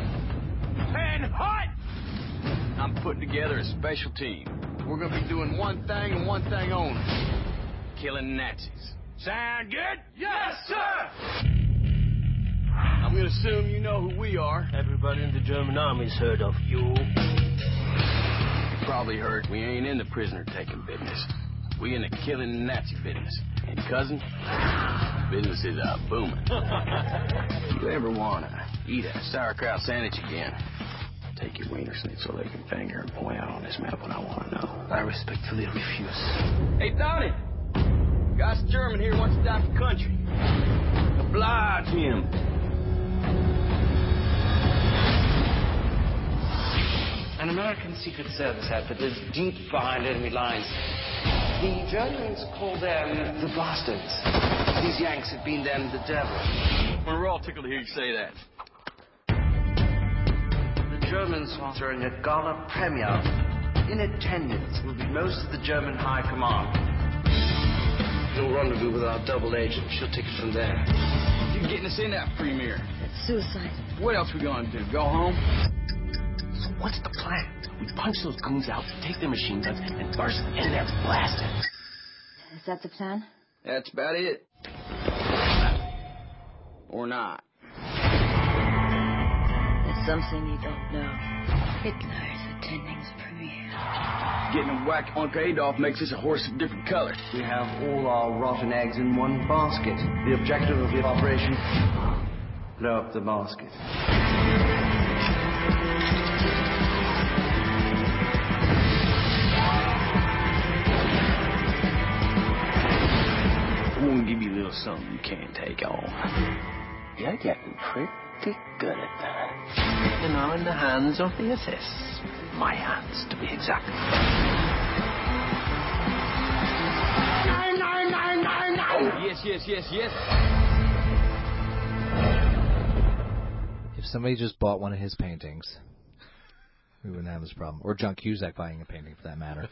putting together a special team. We're going to be doing one thing and one thing only. Killing Nazis. Sound good? Yes, sir! I'm going to assume you know who we are. Everybody in the German army's heard of you. You probably heard we ain't in the prisoner-taking business. We in the killing Nazi business. And cousin, business is uh, booming. If you ever want to eat a sauerkraut sandwich again, take your wiener schnitzel leg and finger and point out on this map what I want to know. I respectfully refuse. Hey, Donnie! Guy's German here wants to die for country. Oblige him. An American Secret Service outfit lives deep behind enemy lines. The Germans call them the bastards. These Yanks have been them the devil. Well, we're all tickled to hear you say that. The Germans are throwing a gala premiere. In attendance will be most of the German High Command. You'll rendezvous with our double agent. She'll take it from there. You're getting us in that premiere. That's suicide. What else we gonna do? Go home? So what's the plan? We punch those goons out, take their machine guns, and burst in there and blast it. Is that the plan? That's about it. Or not. There's something you don't know. Hitler's attending the premiere. Getting a whack on Adolf makes us a horse of different colors. We have all our rotten eggs in one basket. The objective of the operation, blow up the basket. I'm gonna give you a little something you can't take on. You're getting pretty good at that. You're now in the hands of the S S. My hands, to be exact. Nine, nine, nine, nine, nine. Oh, yes, yes, yes, yes. If somebody just bought one of his paintings, we wouldn't have this problem. Or John Cusack buying a painting, for that matter.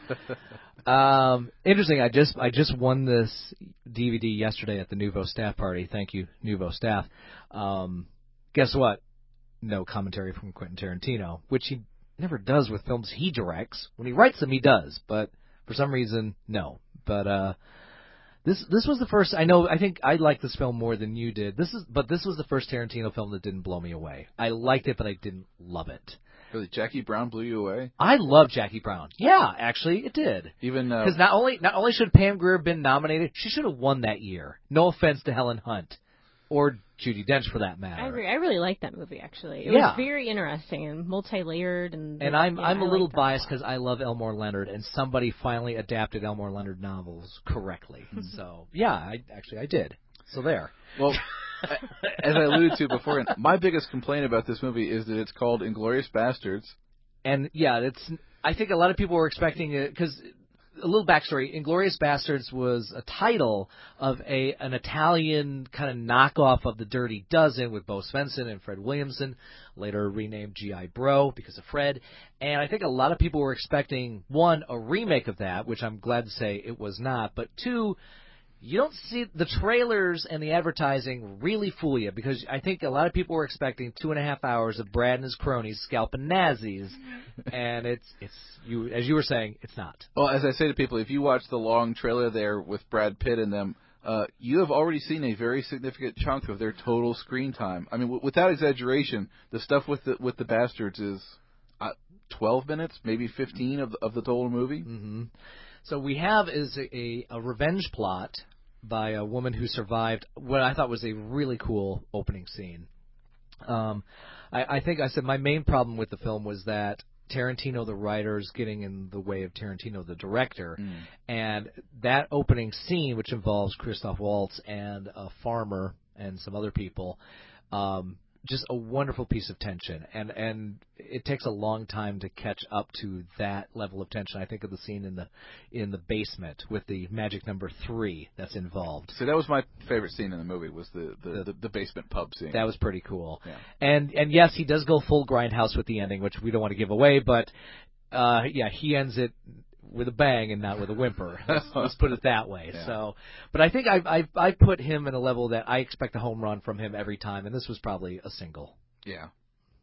um, interesting. I just I just won this D V D yesterday at the Nouveau staff party. Thank you, Nouveau staff. Um, guess what? No commentary from Quentin Tarantino, which he never does with films he directs. When he writes them, he does, but for some reason, no. But uh, this this was the first. I know. I think I liked this film more than you did. This is, but this was the first Tarantino film that didn't blow me away. I liked it, but I didn't love it. Really, Jackie Brown blew you away? I love Jackie Brown. Yeah, actually, it did. Even because uh, not only not only should Pam Grier have been nominated, she should have won that year. No offense to Helen Hunt or Judi Dench for that matter. I agree. I really liked that movie actually. It yeah. was very interesting and multi-layered and. And I'm yeah, I'm a I little biased because I love Elmore Leonard, and somebody finally adapted Elmore Leonard novels correctly. So yeah, I actually I did. So there. Well. As I alluded to before, my biggest complaint about this movie is that it's called Inglourious Bastards. And yeah, it's. I think a lot of people were expecting it because a little backstory. Inglourious Bastards was a title of a an Italian kind of knockoff of The Dirty Dozen with Bo Svensson and Fred Williamson, later renamed G I Bro because of Fred. And I think a lot of people were expecting one a remake of that, which I'm glad to say it was not. But two, you don't see the trailers and the advertising really fool you because I think a lot of people were expecting two and a half hours of Brad and his cronies scalping Nazis, and it's it's you as you were saying, it's not. Well, as I say to people, if you watch the long trailer there with Brad Pitt in them, uh, you have already seen a very significant chunk of their total screen time. I mean, w- without exaggeration, the stuff with the with the Bastards is uh, twelve minutes, maybe fifteen of the, of the total movie. Mm-hmm. So we have is a, a, a revenge plot by a woman who survived what I thought was a really cool opening scene. Um, I, I think I said my main problem with the film was that Tarantino, the writer, is getting in the way of Tarantino, the director. Mm. And that opening scene, which involves Christoph Waltz and a farmer and some other people, um, just a wonderful piece of tension, and and it takes a long time to catch up to that level of tension. I think of the scene in the in the basement with the magic number three that's involved. So that was my favorite scene in the movie was the the, the, the basement pub scene. That was pretty cool. Yeah. And and yes, he does go full Grindhouse with the ending, which we don't want to give away, but uh, yeah, he ends it with a bang and not with a whimper. Let's, let's put it that way. Yeah. So, but I think I've, I've I've put him in a level that I expect a home run from him every time, and this was probably a single. Yeah.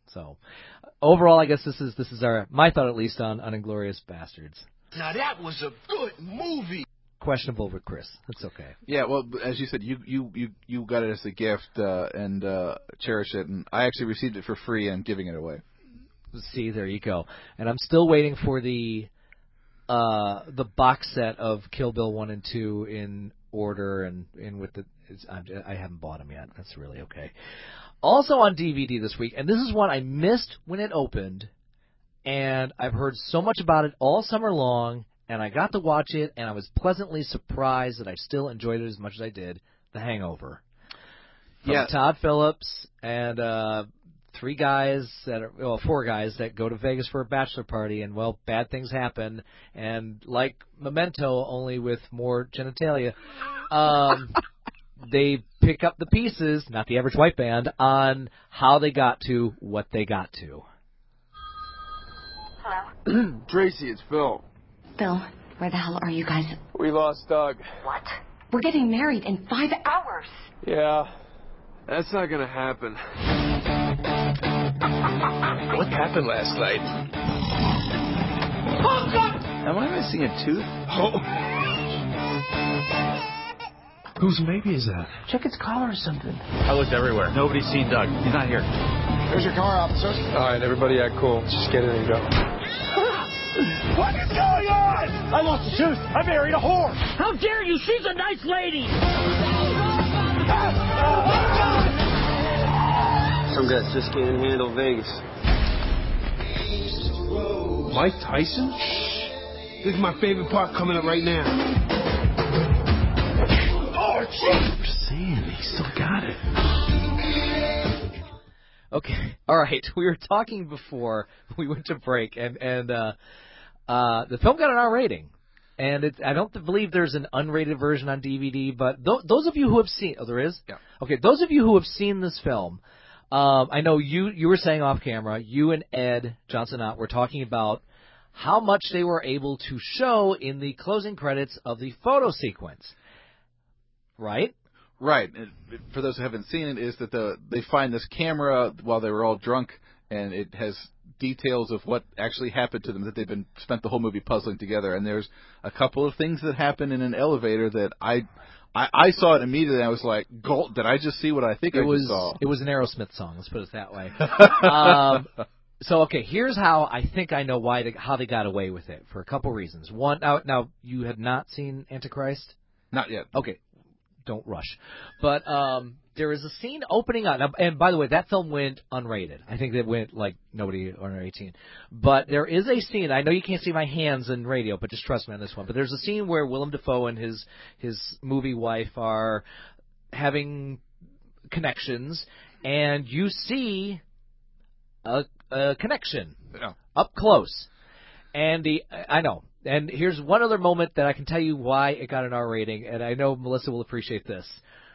So, overall, I guess this is this is our my thought at least on, on Inglourious Bastards. Now that was a good movie. Questionable with Chris. That's okay. Yeah, well, as you said, you you, you, you got it as a gift uh, and uh, cherish it, and I actually received it for free and giving it away. See, there you go. And I'm still waiting for the uh, the box set of Kill Bill one and two in order and, and with the it's, I'm, I haven't bought them yet. That's really okay. Also on D V D this week, and this is one I missed when it opened, and I've heard so much about it all summer long, and I got to watch it, and I was pleasantly surprised that I still enjoyed it as much as I did. The Hangover. From Yeah. Todd Phillips and uh, three guys that are well, four guys that go to Vegas for a bachelor party, and well, bad things happen. And like Memento, only with more genitalia, um, they pick up the pieces, not the average white band, on how they got to what they got to. Hello? Tracy, it's Phil. Bill, where the hell are you guys? We lost Doug. What? We're getting married in five hours. Yeah, that's not gonna happen. What happened last night? Oh, God! Am I missing a tooth? Oh. Whose baby is that? Check its collar or something. I looked everywhere. Nobody's seen Doug. He's not here. There's your car, officers. All right, everybody act cool. Just get in and go. What is going on? I lost a tooth. I married a whore. How dare you? She's a nice lady. Some guys just can't handle Vegas. Mike Tyson? This is my favorite part coming up right now. Oh, jeez. Sam, he still got it. Okay, all right. We were talking before we went to break, and and uh, uh, the film got an R rating, and it, I don't believe there's an unrated version on D V D. But th- those of you who have seen, oh, there is. Yeah. Okay, those of you who have seen this film, um, I know you you were saying off camera, you and Ed Johnson Ott were talking about how much they were able to show in the closing credits of the photo sequence, right? Right. And for those who haven't seen it, is that the they find this camera while they were all drunk, and it has details of what actually happened to them that they've been spent the whole movie puzzling together. And there's a couple of things that happen in an elevator that I I, I saw it immediately. And I was like, "Gulp! Did I just see what I think it I was, just saw?" It was an Aerosmith song. Let's put it that way. um, so okay, here's how I think I know why they, how they got away with it for a couple reasons. One, now, now you have not seen Antichrist? Not yet. Okay. Don't rush. But um, there is a scene opening up. And by the way, that film went unrated. I think it went like nobody under eighteen. But there is a scene. I know you can't see my hands in radio, but just trust me on this one. But there's a scene where Willem Dafoe and his his movie wife are having connections, and you see a, a connection Yeah. up close. And the I know. And here's one other moment that I can tell you why it got an R rating, and I know Melissa will appreciate this.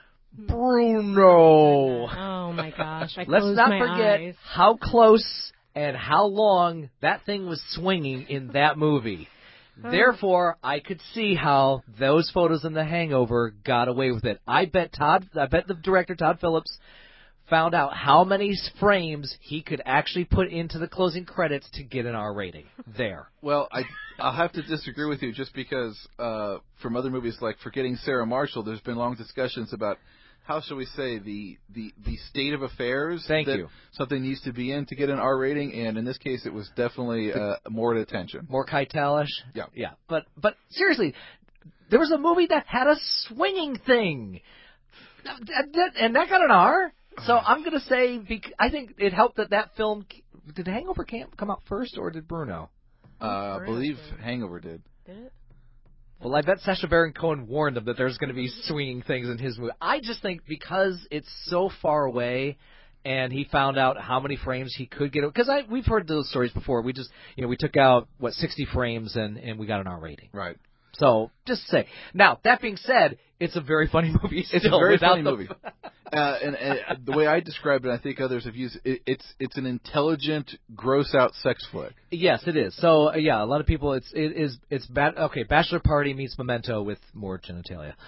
Bruno! Oh, my gosh. I Let's closed not my forget eyes. how close and how long that thing was swinging in that movie. Therefore, I could see how those photos in The Hangover got away with it. I bet Todd, I bet the director, Todd Phillips, found out how many frames he could actually put into the closing credits to get an R rating. There. Well, I I'll have to disagree with you just because uh, from other movies like Forgetting Sarah Marshall, there's been long discussions about how shall we say the the, the state of affairs Thank that you. something needs to be in to get an R rating, and in this case, it was definitely uh, more at attention. More Keitel-ish? Yeah. Yeah. But but seriously, there was a movie that had a swinging thing, and that got an R. So I'm going to say, bec- I think it helped that that film, did Hangover Camp come out first, or did Bruno? Uh, I believe Hangover did. Did it? Well, I bet Sacha Baron Cohen warned them that there's going to be swinging things in his movie. I just think because it's so far away, and he found out how many frames he could get, because I we've heard those stories before. We just, you know, we took out, what, sixty frames, and, and we got an R rating. Right. So, just say. Now, that being said, it's a very funny movie still. It's a very without funny the... movie. uh, and, and the way I describe it, I think others have used it, it's it's an intelligent, gross-out sex flick. Yes, it is. So, uh, yeah, a lot of people, it's it is it's ba- okay. Bachelor Party meets Memento with more genitalia.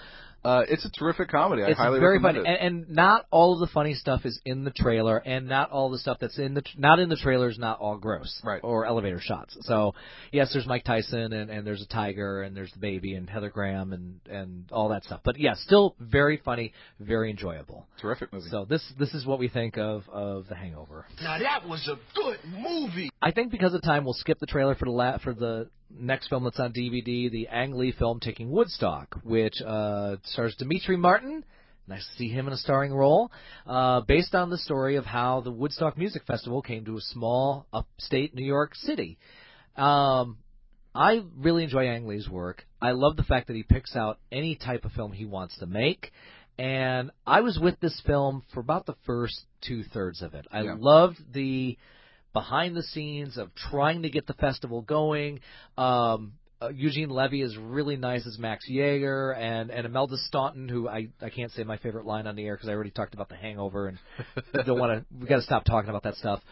Uh, it's a terrific comedy. I It's highly very recommend funny, it. and, and not all of the funny stuff is in the trailer, and not all the stuff that's in the not in the trailer is not all gross Right. or elevator shots. So yes, there's Mike Tyson, and, and there's a tiger, and there's the baby, and Heather Graham, and, and all that stuff. But yeah, still very funny, very enjoyable. Terrific movie. So this this is what we think of of The Hangover. Now that was a good movie. I think because of time, we'll skip the trailer for the la- for the next film that's on D V D, the Ang Lee film Taking Woodstock, which uh, stars Dimitri Martin. Nice to see him in a starring role, uh, based on the story of how the Woodstock Music Festival came to a small upstate New York City. Um, I really enjoy Ang Lee's work. I love the fact that he picks out any type of film he wants to make. And I was with this film for about the first two-thirds of it. I Yeah. loved the behind the scenes of trying to get the festival going. Um, uh, Eugene Levy is really nice as Max Yeager, and, and Imelda Staunton, who I, I can't say my favorite line on the air because I already talked about The Hangover, and I don't want to. We got to stop talking about that stuff.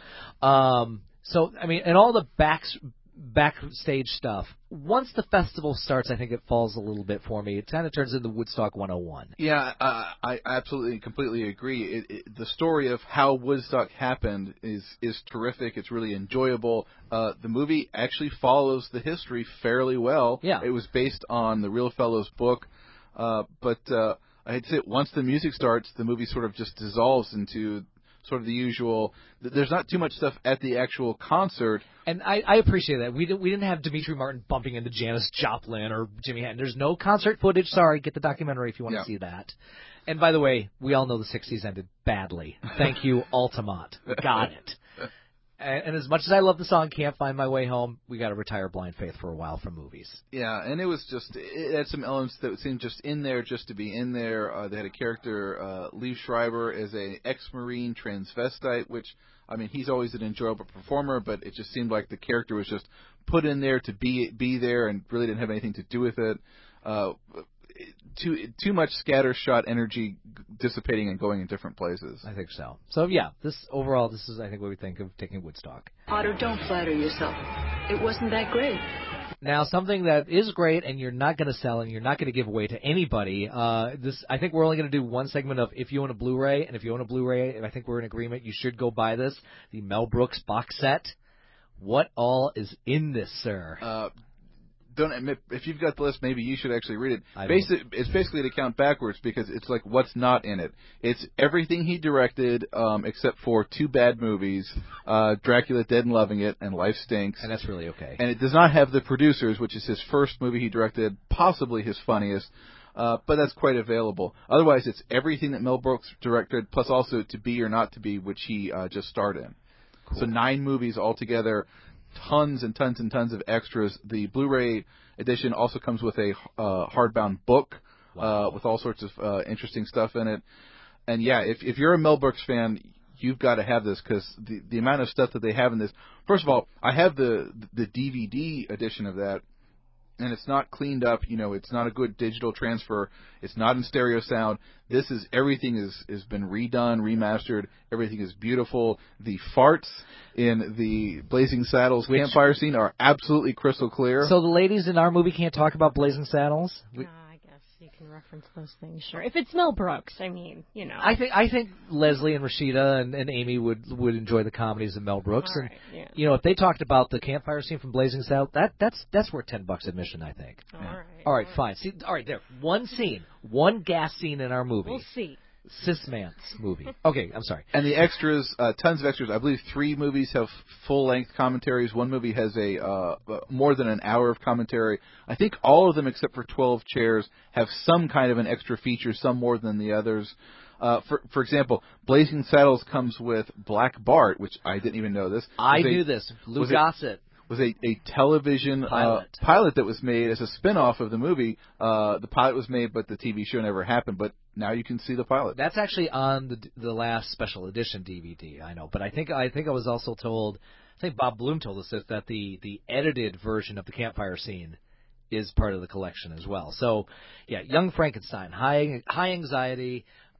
Um, so I mean, and all the backs. backstage stuff. Once the festival starts, I think it falls a little bit for me. It kind of turns into Woodstock one oh one. Yeah, uh, I absolutely, completely agree. It, it, the story of how Woodstock happened is is terrific. It's really enjoyable. Uh, the movie actually follows the history fairly well. Yeah. It was based on the Real Fellows book, uh, but uh, I'd say once the music starts, the movie sort of just dissolves into sort of the usual. There's not too much stuff at the actual concert. And I, I appreciate that. We didn't we didn't have Dimitri Martin bumping into Janis Joplin or Jimmy Hatton. There's no concert footage. Sorry, get the documentary if you want Yeah. to see that. And by the way, we all know the sixties ended badly. Thank you, Altamont. Got it. And, and as much as I love the song "Can't Find My Way Home," we got to retire Blind Faith for a while from movies. Yeah, and it was just, it had some elements that seemed just in there just to be in there. Uh, they had a character, uh, Liev Schreiber, as a ex-Marine transvestite, which, I mean, he's always an enjoyable performer, but it just seemed like the character was just put in there to be be there and really didn't have anything to do with it. Uh, too too much scattershot energy dissipating and going in different places. I think so. So yeah, this overall, this is I think what we think of Taking Woodstock. Otto, don't flatter yourself. It wasn't that great. Now, something that is great and you're not going to sell and you're not going to give away to anybody, uh, this I think we're only going to do one segment of if you own a Blu-ray, and if you own a Blu-ray, I think we're in agreement, you should go buy this, the Mel Brooks box set. What all is in this, sir? Uh, don't admit, if you've got the list, maybe you should actually read it. I Basic, it's basically to count backwards because it's like what's not in it. It's everything he directed um, except for two bad movies, uh, Dracula Dead and Loving It and Life Stinks. And that's really okay. And it does not have The Producers, which is his first movie he directed, possibly his funniest, uh, but that's quite available. Otherwise, it's everything that Mel Brooks directed, plus also To Be or Not to Be, which he uh, just starred in. Cool. So nine movies altogether. Tons and tons and tons of extras. The Blu-ray edition also comes with a uh, hardbound book wow. uh, with all sorts of uh, interesting stuff in it. And yeah, if if you're a Mel Brooks fan, you've got to have this because the the amount of stuff that they have in this. First of all, I have the the D V D edition of that, and it's not cleaned up. You know, it's not a good digital transfer. It's not in stereo sound. This is everything is has been redone, remastered. Everything is beautiful. The farts in the Blazing Saddles Which, campfire scene are absolutely crystal clear. So the ladies in our movie can't talk about Blazing Saddles? We, Uh, I guess you can reference those things, sure. If it's Mel Brooks, I mean, you know. I think I think Leslie and Rashida and, and Amy would would enjoy the comedies of Mel Brooks, All right, and yeah. you know if they talked about the campfire scene from Blazing Saddles, that that's that's worth ten bucks admission, I think. All right. All right, fine. See, all right, there, one scene, one gas scene in our movie. We'll see. Cis Man's movie. Okay, I'm sorry. And the extras, uh, tons of extras. I believe three movies have full-length commentaries. One movie has a uh, more than an hour of commentary. I think all of them, except for twelve Chairs, have some kind of an extra feature, some more than the others. Uh, for for example, Blazing Saddles comes with Black Bart, which I didn't even know this. I Was knew a, this. Lou was Gossett. was a, a television pilot. Uh, pilot that was made as a spin-off of the movie. Uh, the pilot was made, but the T V show never happened. But now you can see the pilot. That's actually on the the last special edition D V D. I know, but I think I think I was also told. I think Bob Bloom told us this, that the the edited version of the campfire scene is part of the collection as well. So, yeah, Young Frankenstein, high high anxiety.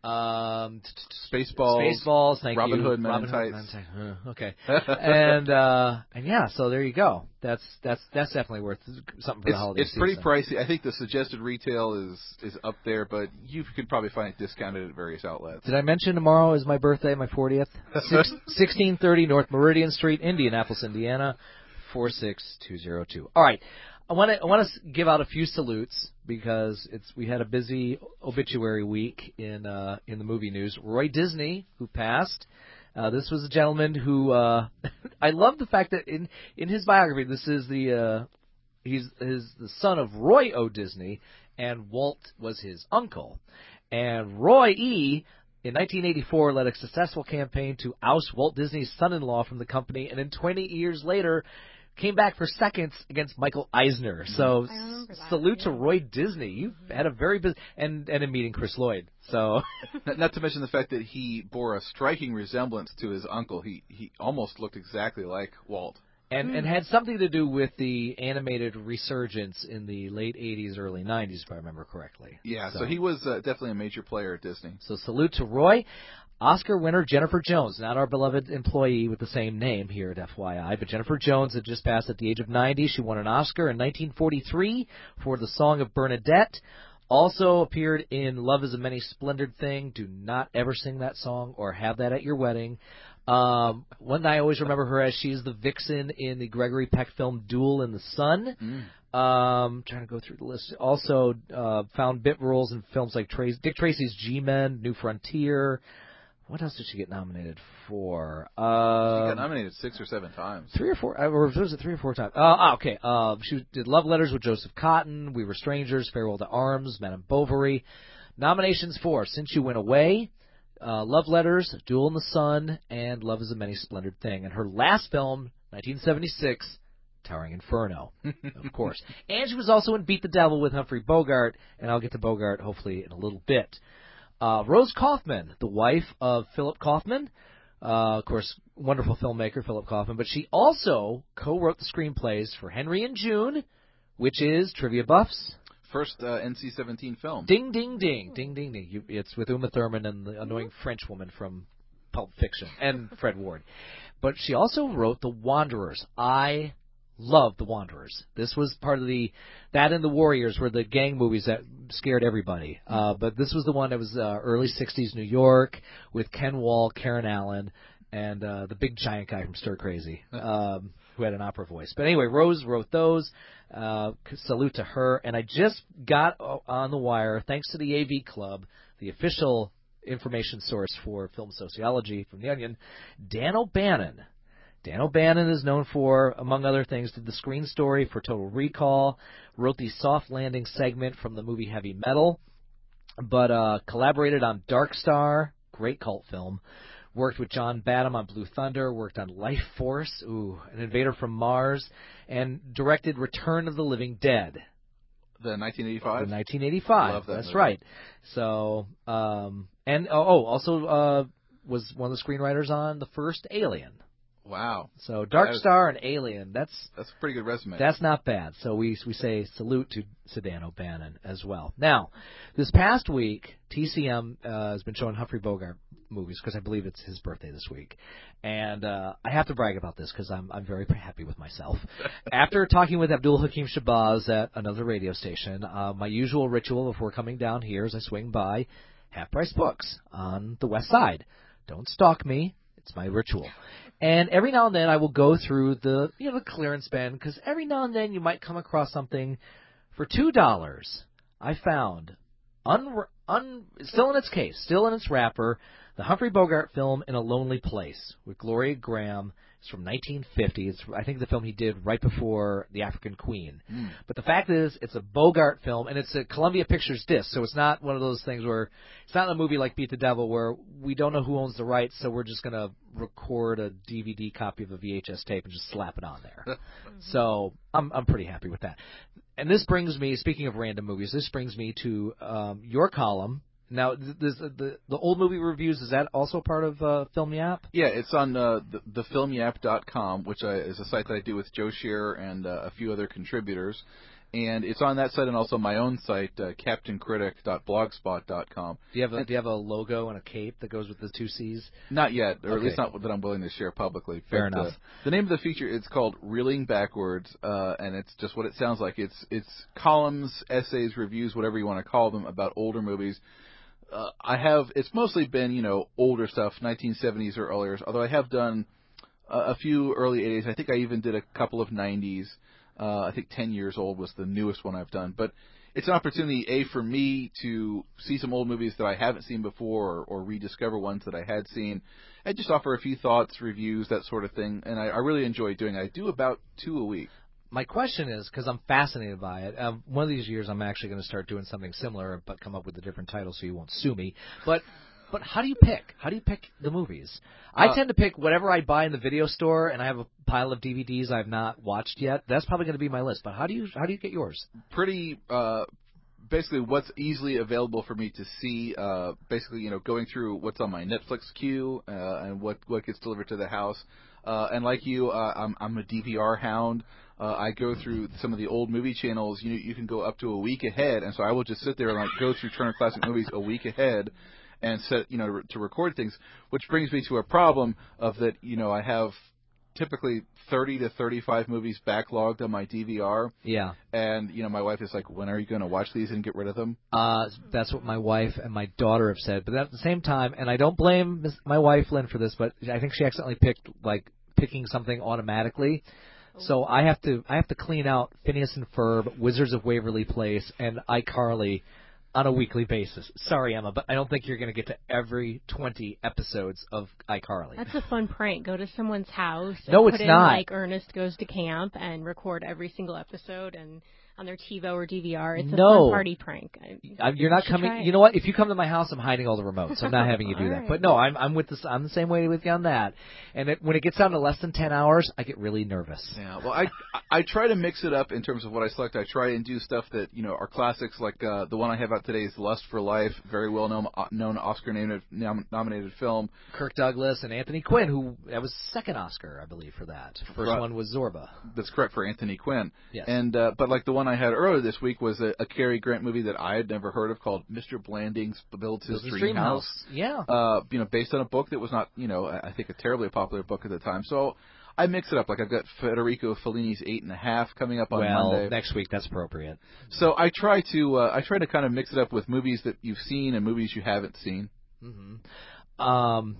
Um, Spaceballs, Spaceballs, thank Robin you. Hood, Men Robin in Hood, Tights. Men in Tights. Uh, okay, and uh, and yeah, so there you go. That's that's that's definitely worth something for It's, the holiday it's season. pretty pricey. I think the suggested retail is is up there, but you could probably find it discounted at various outlets. Did I mention tomorrow is my birthday, my fortieth? sixteen thirty North Meridian Street, Indianapolis, Indiana, four six two zero two. All right. I want to I want to give out a few salutes because it's we had a busy obituary week in uh, in the movie news. Roy Disney, who passed. Uh, this was a gentleman who uh, I love the fact that in in his biography, this is the uh, he's his the son of Roy O. Disney, and Walt was his uncle. And Roy E. in nineteen eighty-four led a successful campaign to oust Walt Disney's son-in-law from the company, and then twenty years later came back for seconds against Michael Eisner. So salute yeah. to Roy Disney. You've mm-hmm. had a very busy and and in meeting Chris Lloyd. So not, not to mention the fact that he bore a striking resemblance to his uncle. He he almost looked exactly like Walt. And and had something to do with the animated resurgence in the late eighties, early nineties, if I remember correctly. Yeah, so, so he was uh, definitely a major player at Disney. So salute to Roy. Oscar winner Jennifer Jones, not our beloved employee with the same name here at F Y I, but Jennifer Jones had just passed at the age of ninety. She won an Oscar in nineteen forty-three for The Song of Bernadette. Also appeared in Love is a Many Splendid Thing. Do not ever sing that song or have that at your wedding. Um, one I always remember her as she's the vixen in the Gregory Peck film Duel in the Sun. Mm. Um, trying to go through the list. Also uh, found bit roles in films like Trace, Dick Tracy's G-Men, New Frontier. What else did she get nominated for? Um, she got nominated six or seven times. Three or four, or was it three or four times? Uh, ah, okay. Uh, she did Love Letters with Joseph Cotton, We Were Strangers, Farewell to Arms, Madame Bovary. Nominations for Since You Went Away, uh, Love Letters, Duel in the Sun, and Love is a Many Splendid Thing. And her last film, nineteen seventy-six, Towering Inferno, of course. And she was also in Beat the Devil with Humphrey Bogart, and I'll get to Bogart hopefully in a little bit. Uh, Rose Kaufman, the wife of Philip Kaufman, uh, of course, wonderful filmmaker, Philip Kaufman, but she also co-wrote the screenplays for Henry and June, which is, trivia buffs, first uh, N C seventeen film. Ding, ding, ding, ding, ding, ding. You, it's with Uma Thurman and the annoying French woman from Pulp Fiction, and Fred Ward. But she also wrote The Wanderers. I love The Wanderers. This was part of the, that and The Warriors were the gang movies that scared everybody. Uh, but this was the one that was uh, early sixties New York with Ken Wall, Karen Allen, and uh, the big giant guy from Stir Crazy, um, who had an opera voice. But anyway, Rose wrote those. Uh, salute to her. And I just got on the wire, thanks to the A V Club, the official information source for film sociology from The Onion, Dan O'Bannon. Dan O'Bannon is known for, among other things, did the screen story for Total Recall, wrote the soft landing segment from the movie Heavy Metal, but uh, collaborated on Dark Star, great cult film, worked with John Badham on Blue Thunder, worked on Life Force, ooh, An Invader from Mars, and directed Return of the Living Dead. The nineteen eighty-five? The nineteen eighty-five, Love that that's movie. right. So, um, and, oh, also uh, was one of the screenwriters on the first Alien. Wow. So Dark That is, Star and Alien, that's that's a pretty good resume. That's not bad. So we we say salute to, to Dan O'Bannon as well. Now, this past week, T C M uh, has been showing Humphrey Bogart movies because I believe it's his birthday this week. And uh, I have to brag about this because I'm I'm very happy with myself. After talking with Abdul Hakim Shabazz at another radio station, uh, my usual ritual before coming down here is I swing by Half Price Books on the west side. Don't stalk me. It's my ritual. And every now and then I will go through the, you know, the clearance bin, because every now and then you might come across something for two dollars. I found, un, un, still in its case, still in its wrapper, the Humphrey Bogart film In a Lonely Place with Gloria Graham. It's from nineteen fifty. It's, I think, the film he did right before The African Queen. Mm. But the fact is, it's a Bogart film, and it's a Columbia Pictures disc, so it's not one of those things where, it's not a movie like Beat the Devil where we don't know who owns the rights, so we're just going to record a D V D copy of a V H S tape and just slap it on there. So I'm I'm pretty happy with that. And this brings me, speaking of random movies, this brings me to um, your column. Now, this, the the old movie reviews, is that also part of uh, Film Yap? Yeah, it's on uh, the, the film yap dot com, which I, is a site that I do with Joe Shearer and uh, a few other contributors. and it's on that site and also my own site, uh, captain critic dot blogspot dot com. Do you have a and, Do you have a logo and a cape that goes with the two C's? Not yet, or okay. at least not that I'm willing to share publicly. Fair but, enough. Uh, the name of the feature, it's called Reeling Backwards, uh, and it's just what it sounds like. It's it's columns, essays, reviews, whatever you want to call them, about older movies. Uh, I have, it's mostly been, you know, older stuff, nineteen seventies or earlier, although I have done uh, a few early eighties. I think I even did a couple of nineties. Uh, I think ten years old was the newest one I've done. But it's an opportunity, A, for me to see some old movies that I haven't seen before or, or rediscover ones that I had seen and just offer a few thoughts, reviews, that sort of thing. And I, I really enjoy doing it. I do about two a week. My question is, because I'm fascinated by it, um, one of these years I'm actually going to start doing something similar, but come up with a different title so you won't sue me. But but how do you pick? How do you pick the movies? I uh, tend to pick whatever I buy in the video store, and I have a pile of D V Ds I've not watched yet. That's probably going to be my list. But how do you how do you get yours? Pretty uh, basically what's easily available for me to see. Uh, basically, you know, going through what's on my Netflix queue uh, and what what gets delivered to the house. Uh, and like you, uh, I'm I'm a D V R hound. Uh, I go through some of the old movie channels. You you can go up to a week ahead, and so I will just sit there and like go through Turner Classic Movies a week ahead, and set you know to, to record things. Which brings me to a problem of that you know I have typically thirty to thirty-five movies backlogged on my D V R. Yeah. And you know my wife is like, when are you going to watch these and get rid of them? Uh, that's what my wife and my daughter have said. But at the same time, and I don't blame my wife Lynn for this, but I think she accidentally picked like picking something automatically. So I have to I have to clean out Phineas and Ferb, Wizards of Waverly Place, and iCarly on a weekly basis. Sorry, Emma, but I don't think you're going to get to every twenty episodes of iCarly. That's a fun prank. Go to someone's house and no, put it's in, not. like, Ernest Goes to Camp and record every single episode and on their TiVo or D V R. It's a no. fun party prank. I, you're not coming. You know what? If you come to my house, I'm hiding all the remotes. I'm not having you do that. Right. But no, I'm I'm with this. I'm the same way with you on that. And it, when it gets down to less than ten hours, I get really nervous. Yeah. Well, I I try to mix it up in terms of what I select. I try and do stuff that you know are classics, like uh, the one I have out today is Lust for Life, very well known known Oscar nominated nominated film. Kirk Douglas and Anthony Quinn, who that was second Oscar, I believe, for that. First right. one was Zorba. That's correct, for Anthony Quinn. Yes. And uh, but like the one I had earlier this week was a, a Cary Grant movie that I had never heard of called Mister Blandings Builds His Dream, Dream House. House. Yeah. Uh, you know, based on a book that was not, you know, I think a terribly popular book at the time. So I mix it up. Like I've got Federico Fellini's Eight and a Half coming up on well, Monday. next week. That's appropriate. So I try to uh, I try to kind of mix it up with movies that you've seen and movies you haven't seen. Mm-hmm. Um.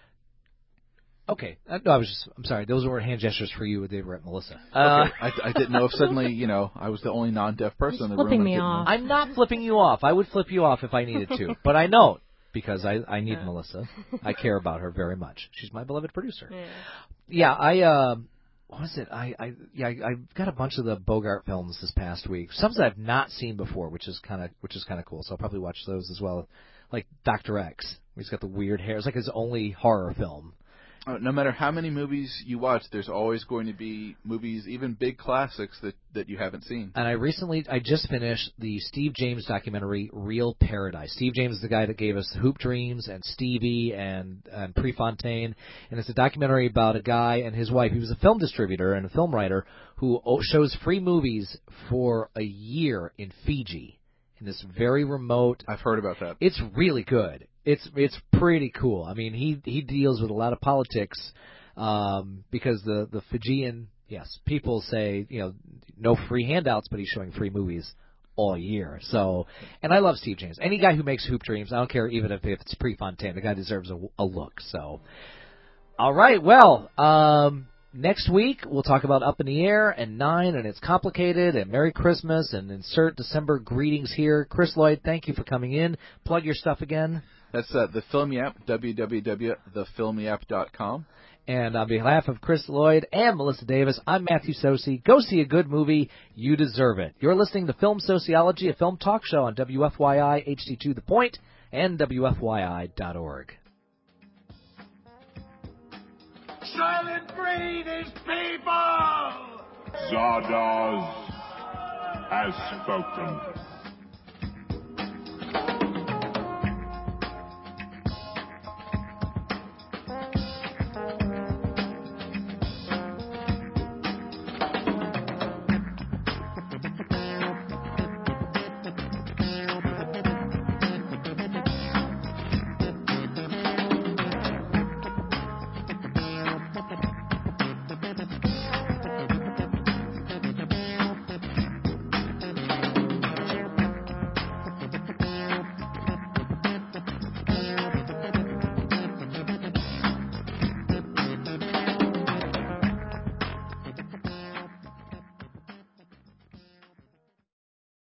Okay. Uh, no, I was just, I'm sorry. Those were hand gestures for you. They were at Melissa. Uh, okay. I, I didn't know if suddenly, you know, I was the only non-deaf person in the room. Flipping me off. I'm not flipping you off. I would flip you off if I needed to. But I know because I, I need yeah. Melissa. I care about her very much. She's my beloved producer. Yeah, yeah I, uh, what was it? I, I, yeah, I, I got a bunch of the Bogart films this past week. Some that I've not seen before, which is kind of, which is kind of cool. So I'll probably watch those as well. Like Doctor X. He's got the weird hair. It's like his only horror film. Uh, no matter how many movies you watch, there's always going to be movies, even big classics, that, that you haven't seen. And I recently, I just finished the Steve James documentary, Real Paradise. Steve James is the guy that gave us Hoop Dreams and Stevie and, and Prefontaine. And it's a documentary about a guy and his wife. He was a film distributor and a film writer who shows free movies for a year in Fiji, in this very remote. I've heard about that. It's really good. It's it's pretty cool. I mean, he he deals with a lot of politics um, because the the Fijian yes people say you know no free handouts, but he's showing free movies all year. So, and I love Steve James. Any guy who makes Hoop Dreams, I don't care even if, if it's Prefontaine, the guy deserves a, a look. So, all right, well. Um, Next week, we'll talk about Up in the Air and Nine, and It's Complicated, and Merry Christmas, and insert December greetings here. Chris Lloyd, thank you for coming in. Plug your stuff again. That's uh, the Filmy App, w w w dot the filmy app dot com. And on behalf of Chris Lloyd and Melissa Davis, I'm Matthew Sosi. Go see a good movie. You deserve it. You're listening to Film Sociology, a film talk show on W F Y I H D two The Point and W F Y I dot org. Silent breed is people! Zardoz has spoken.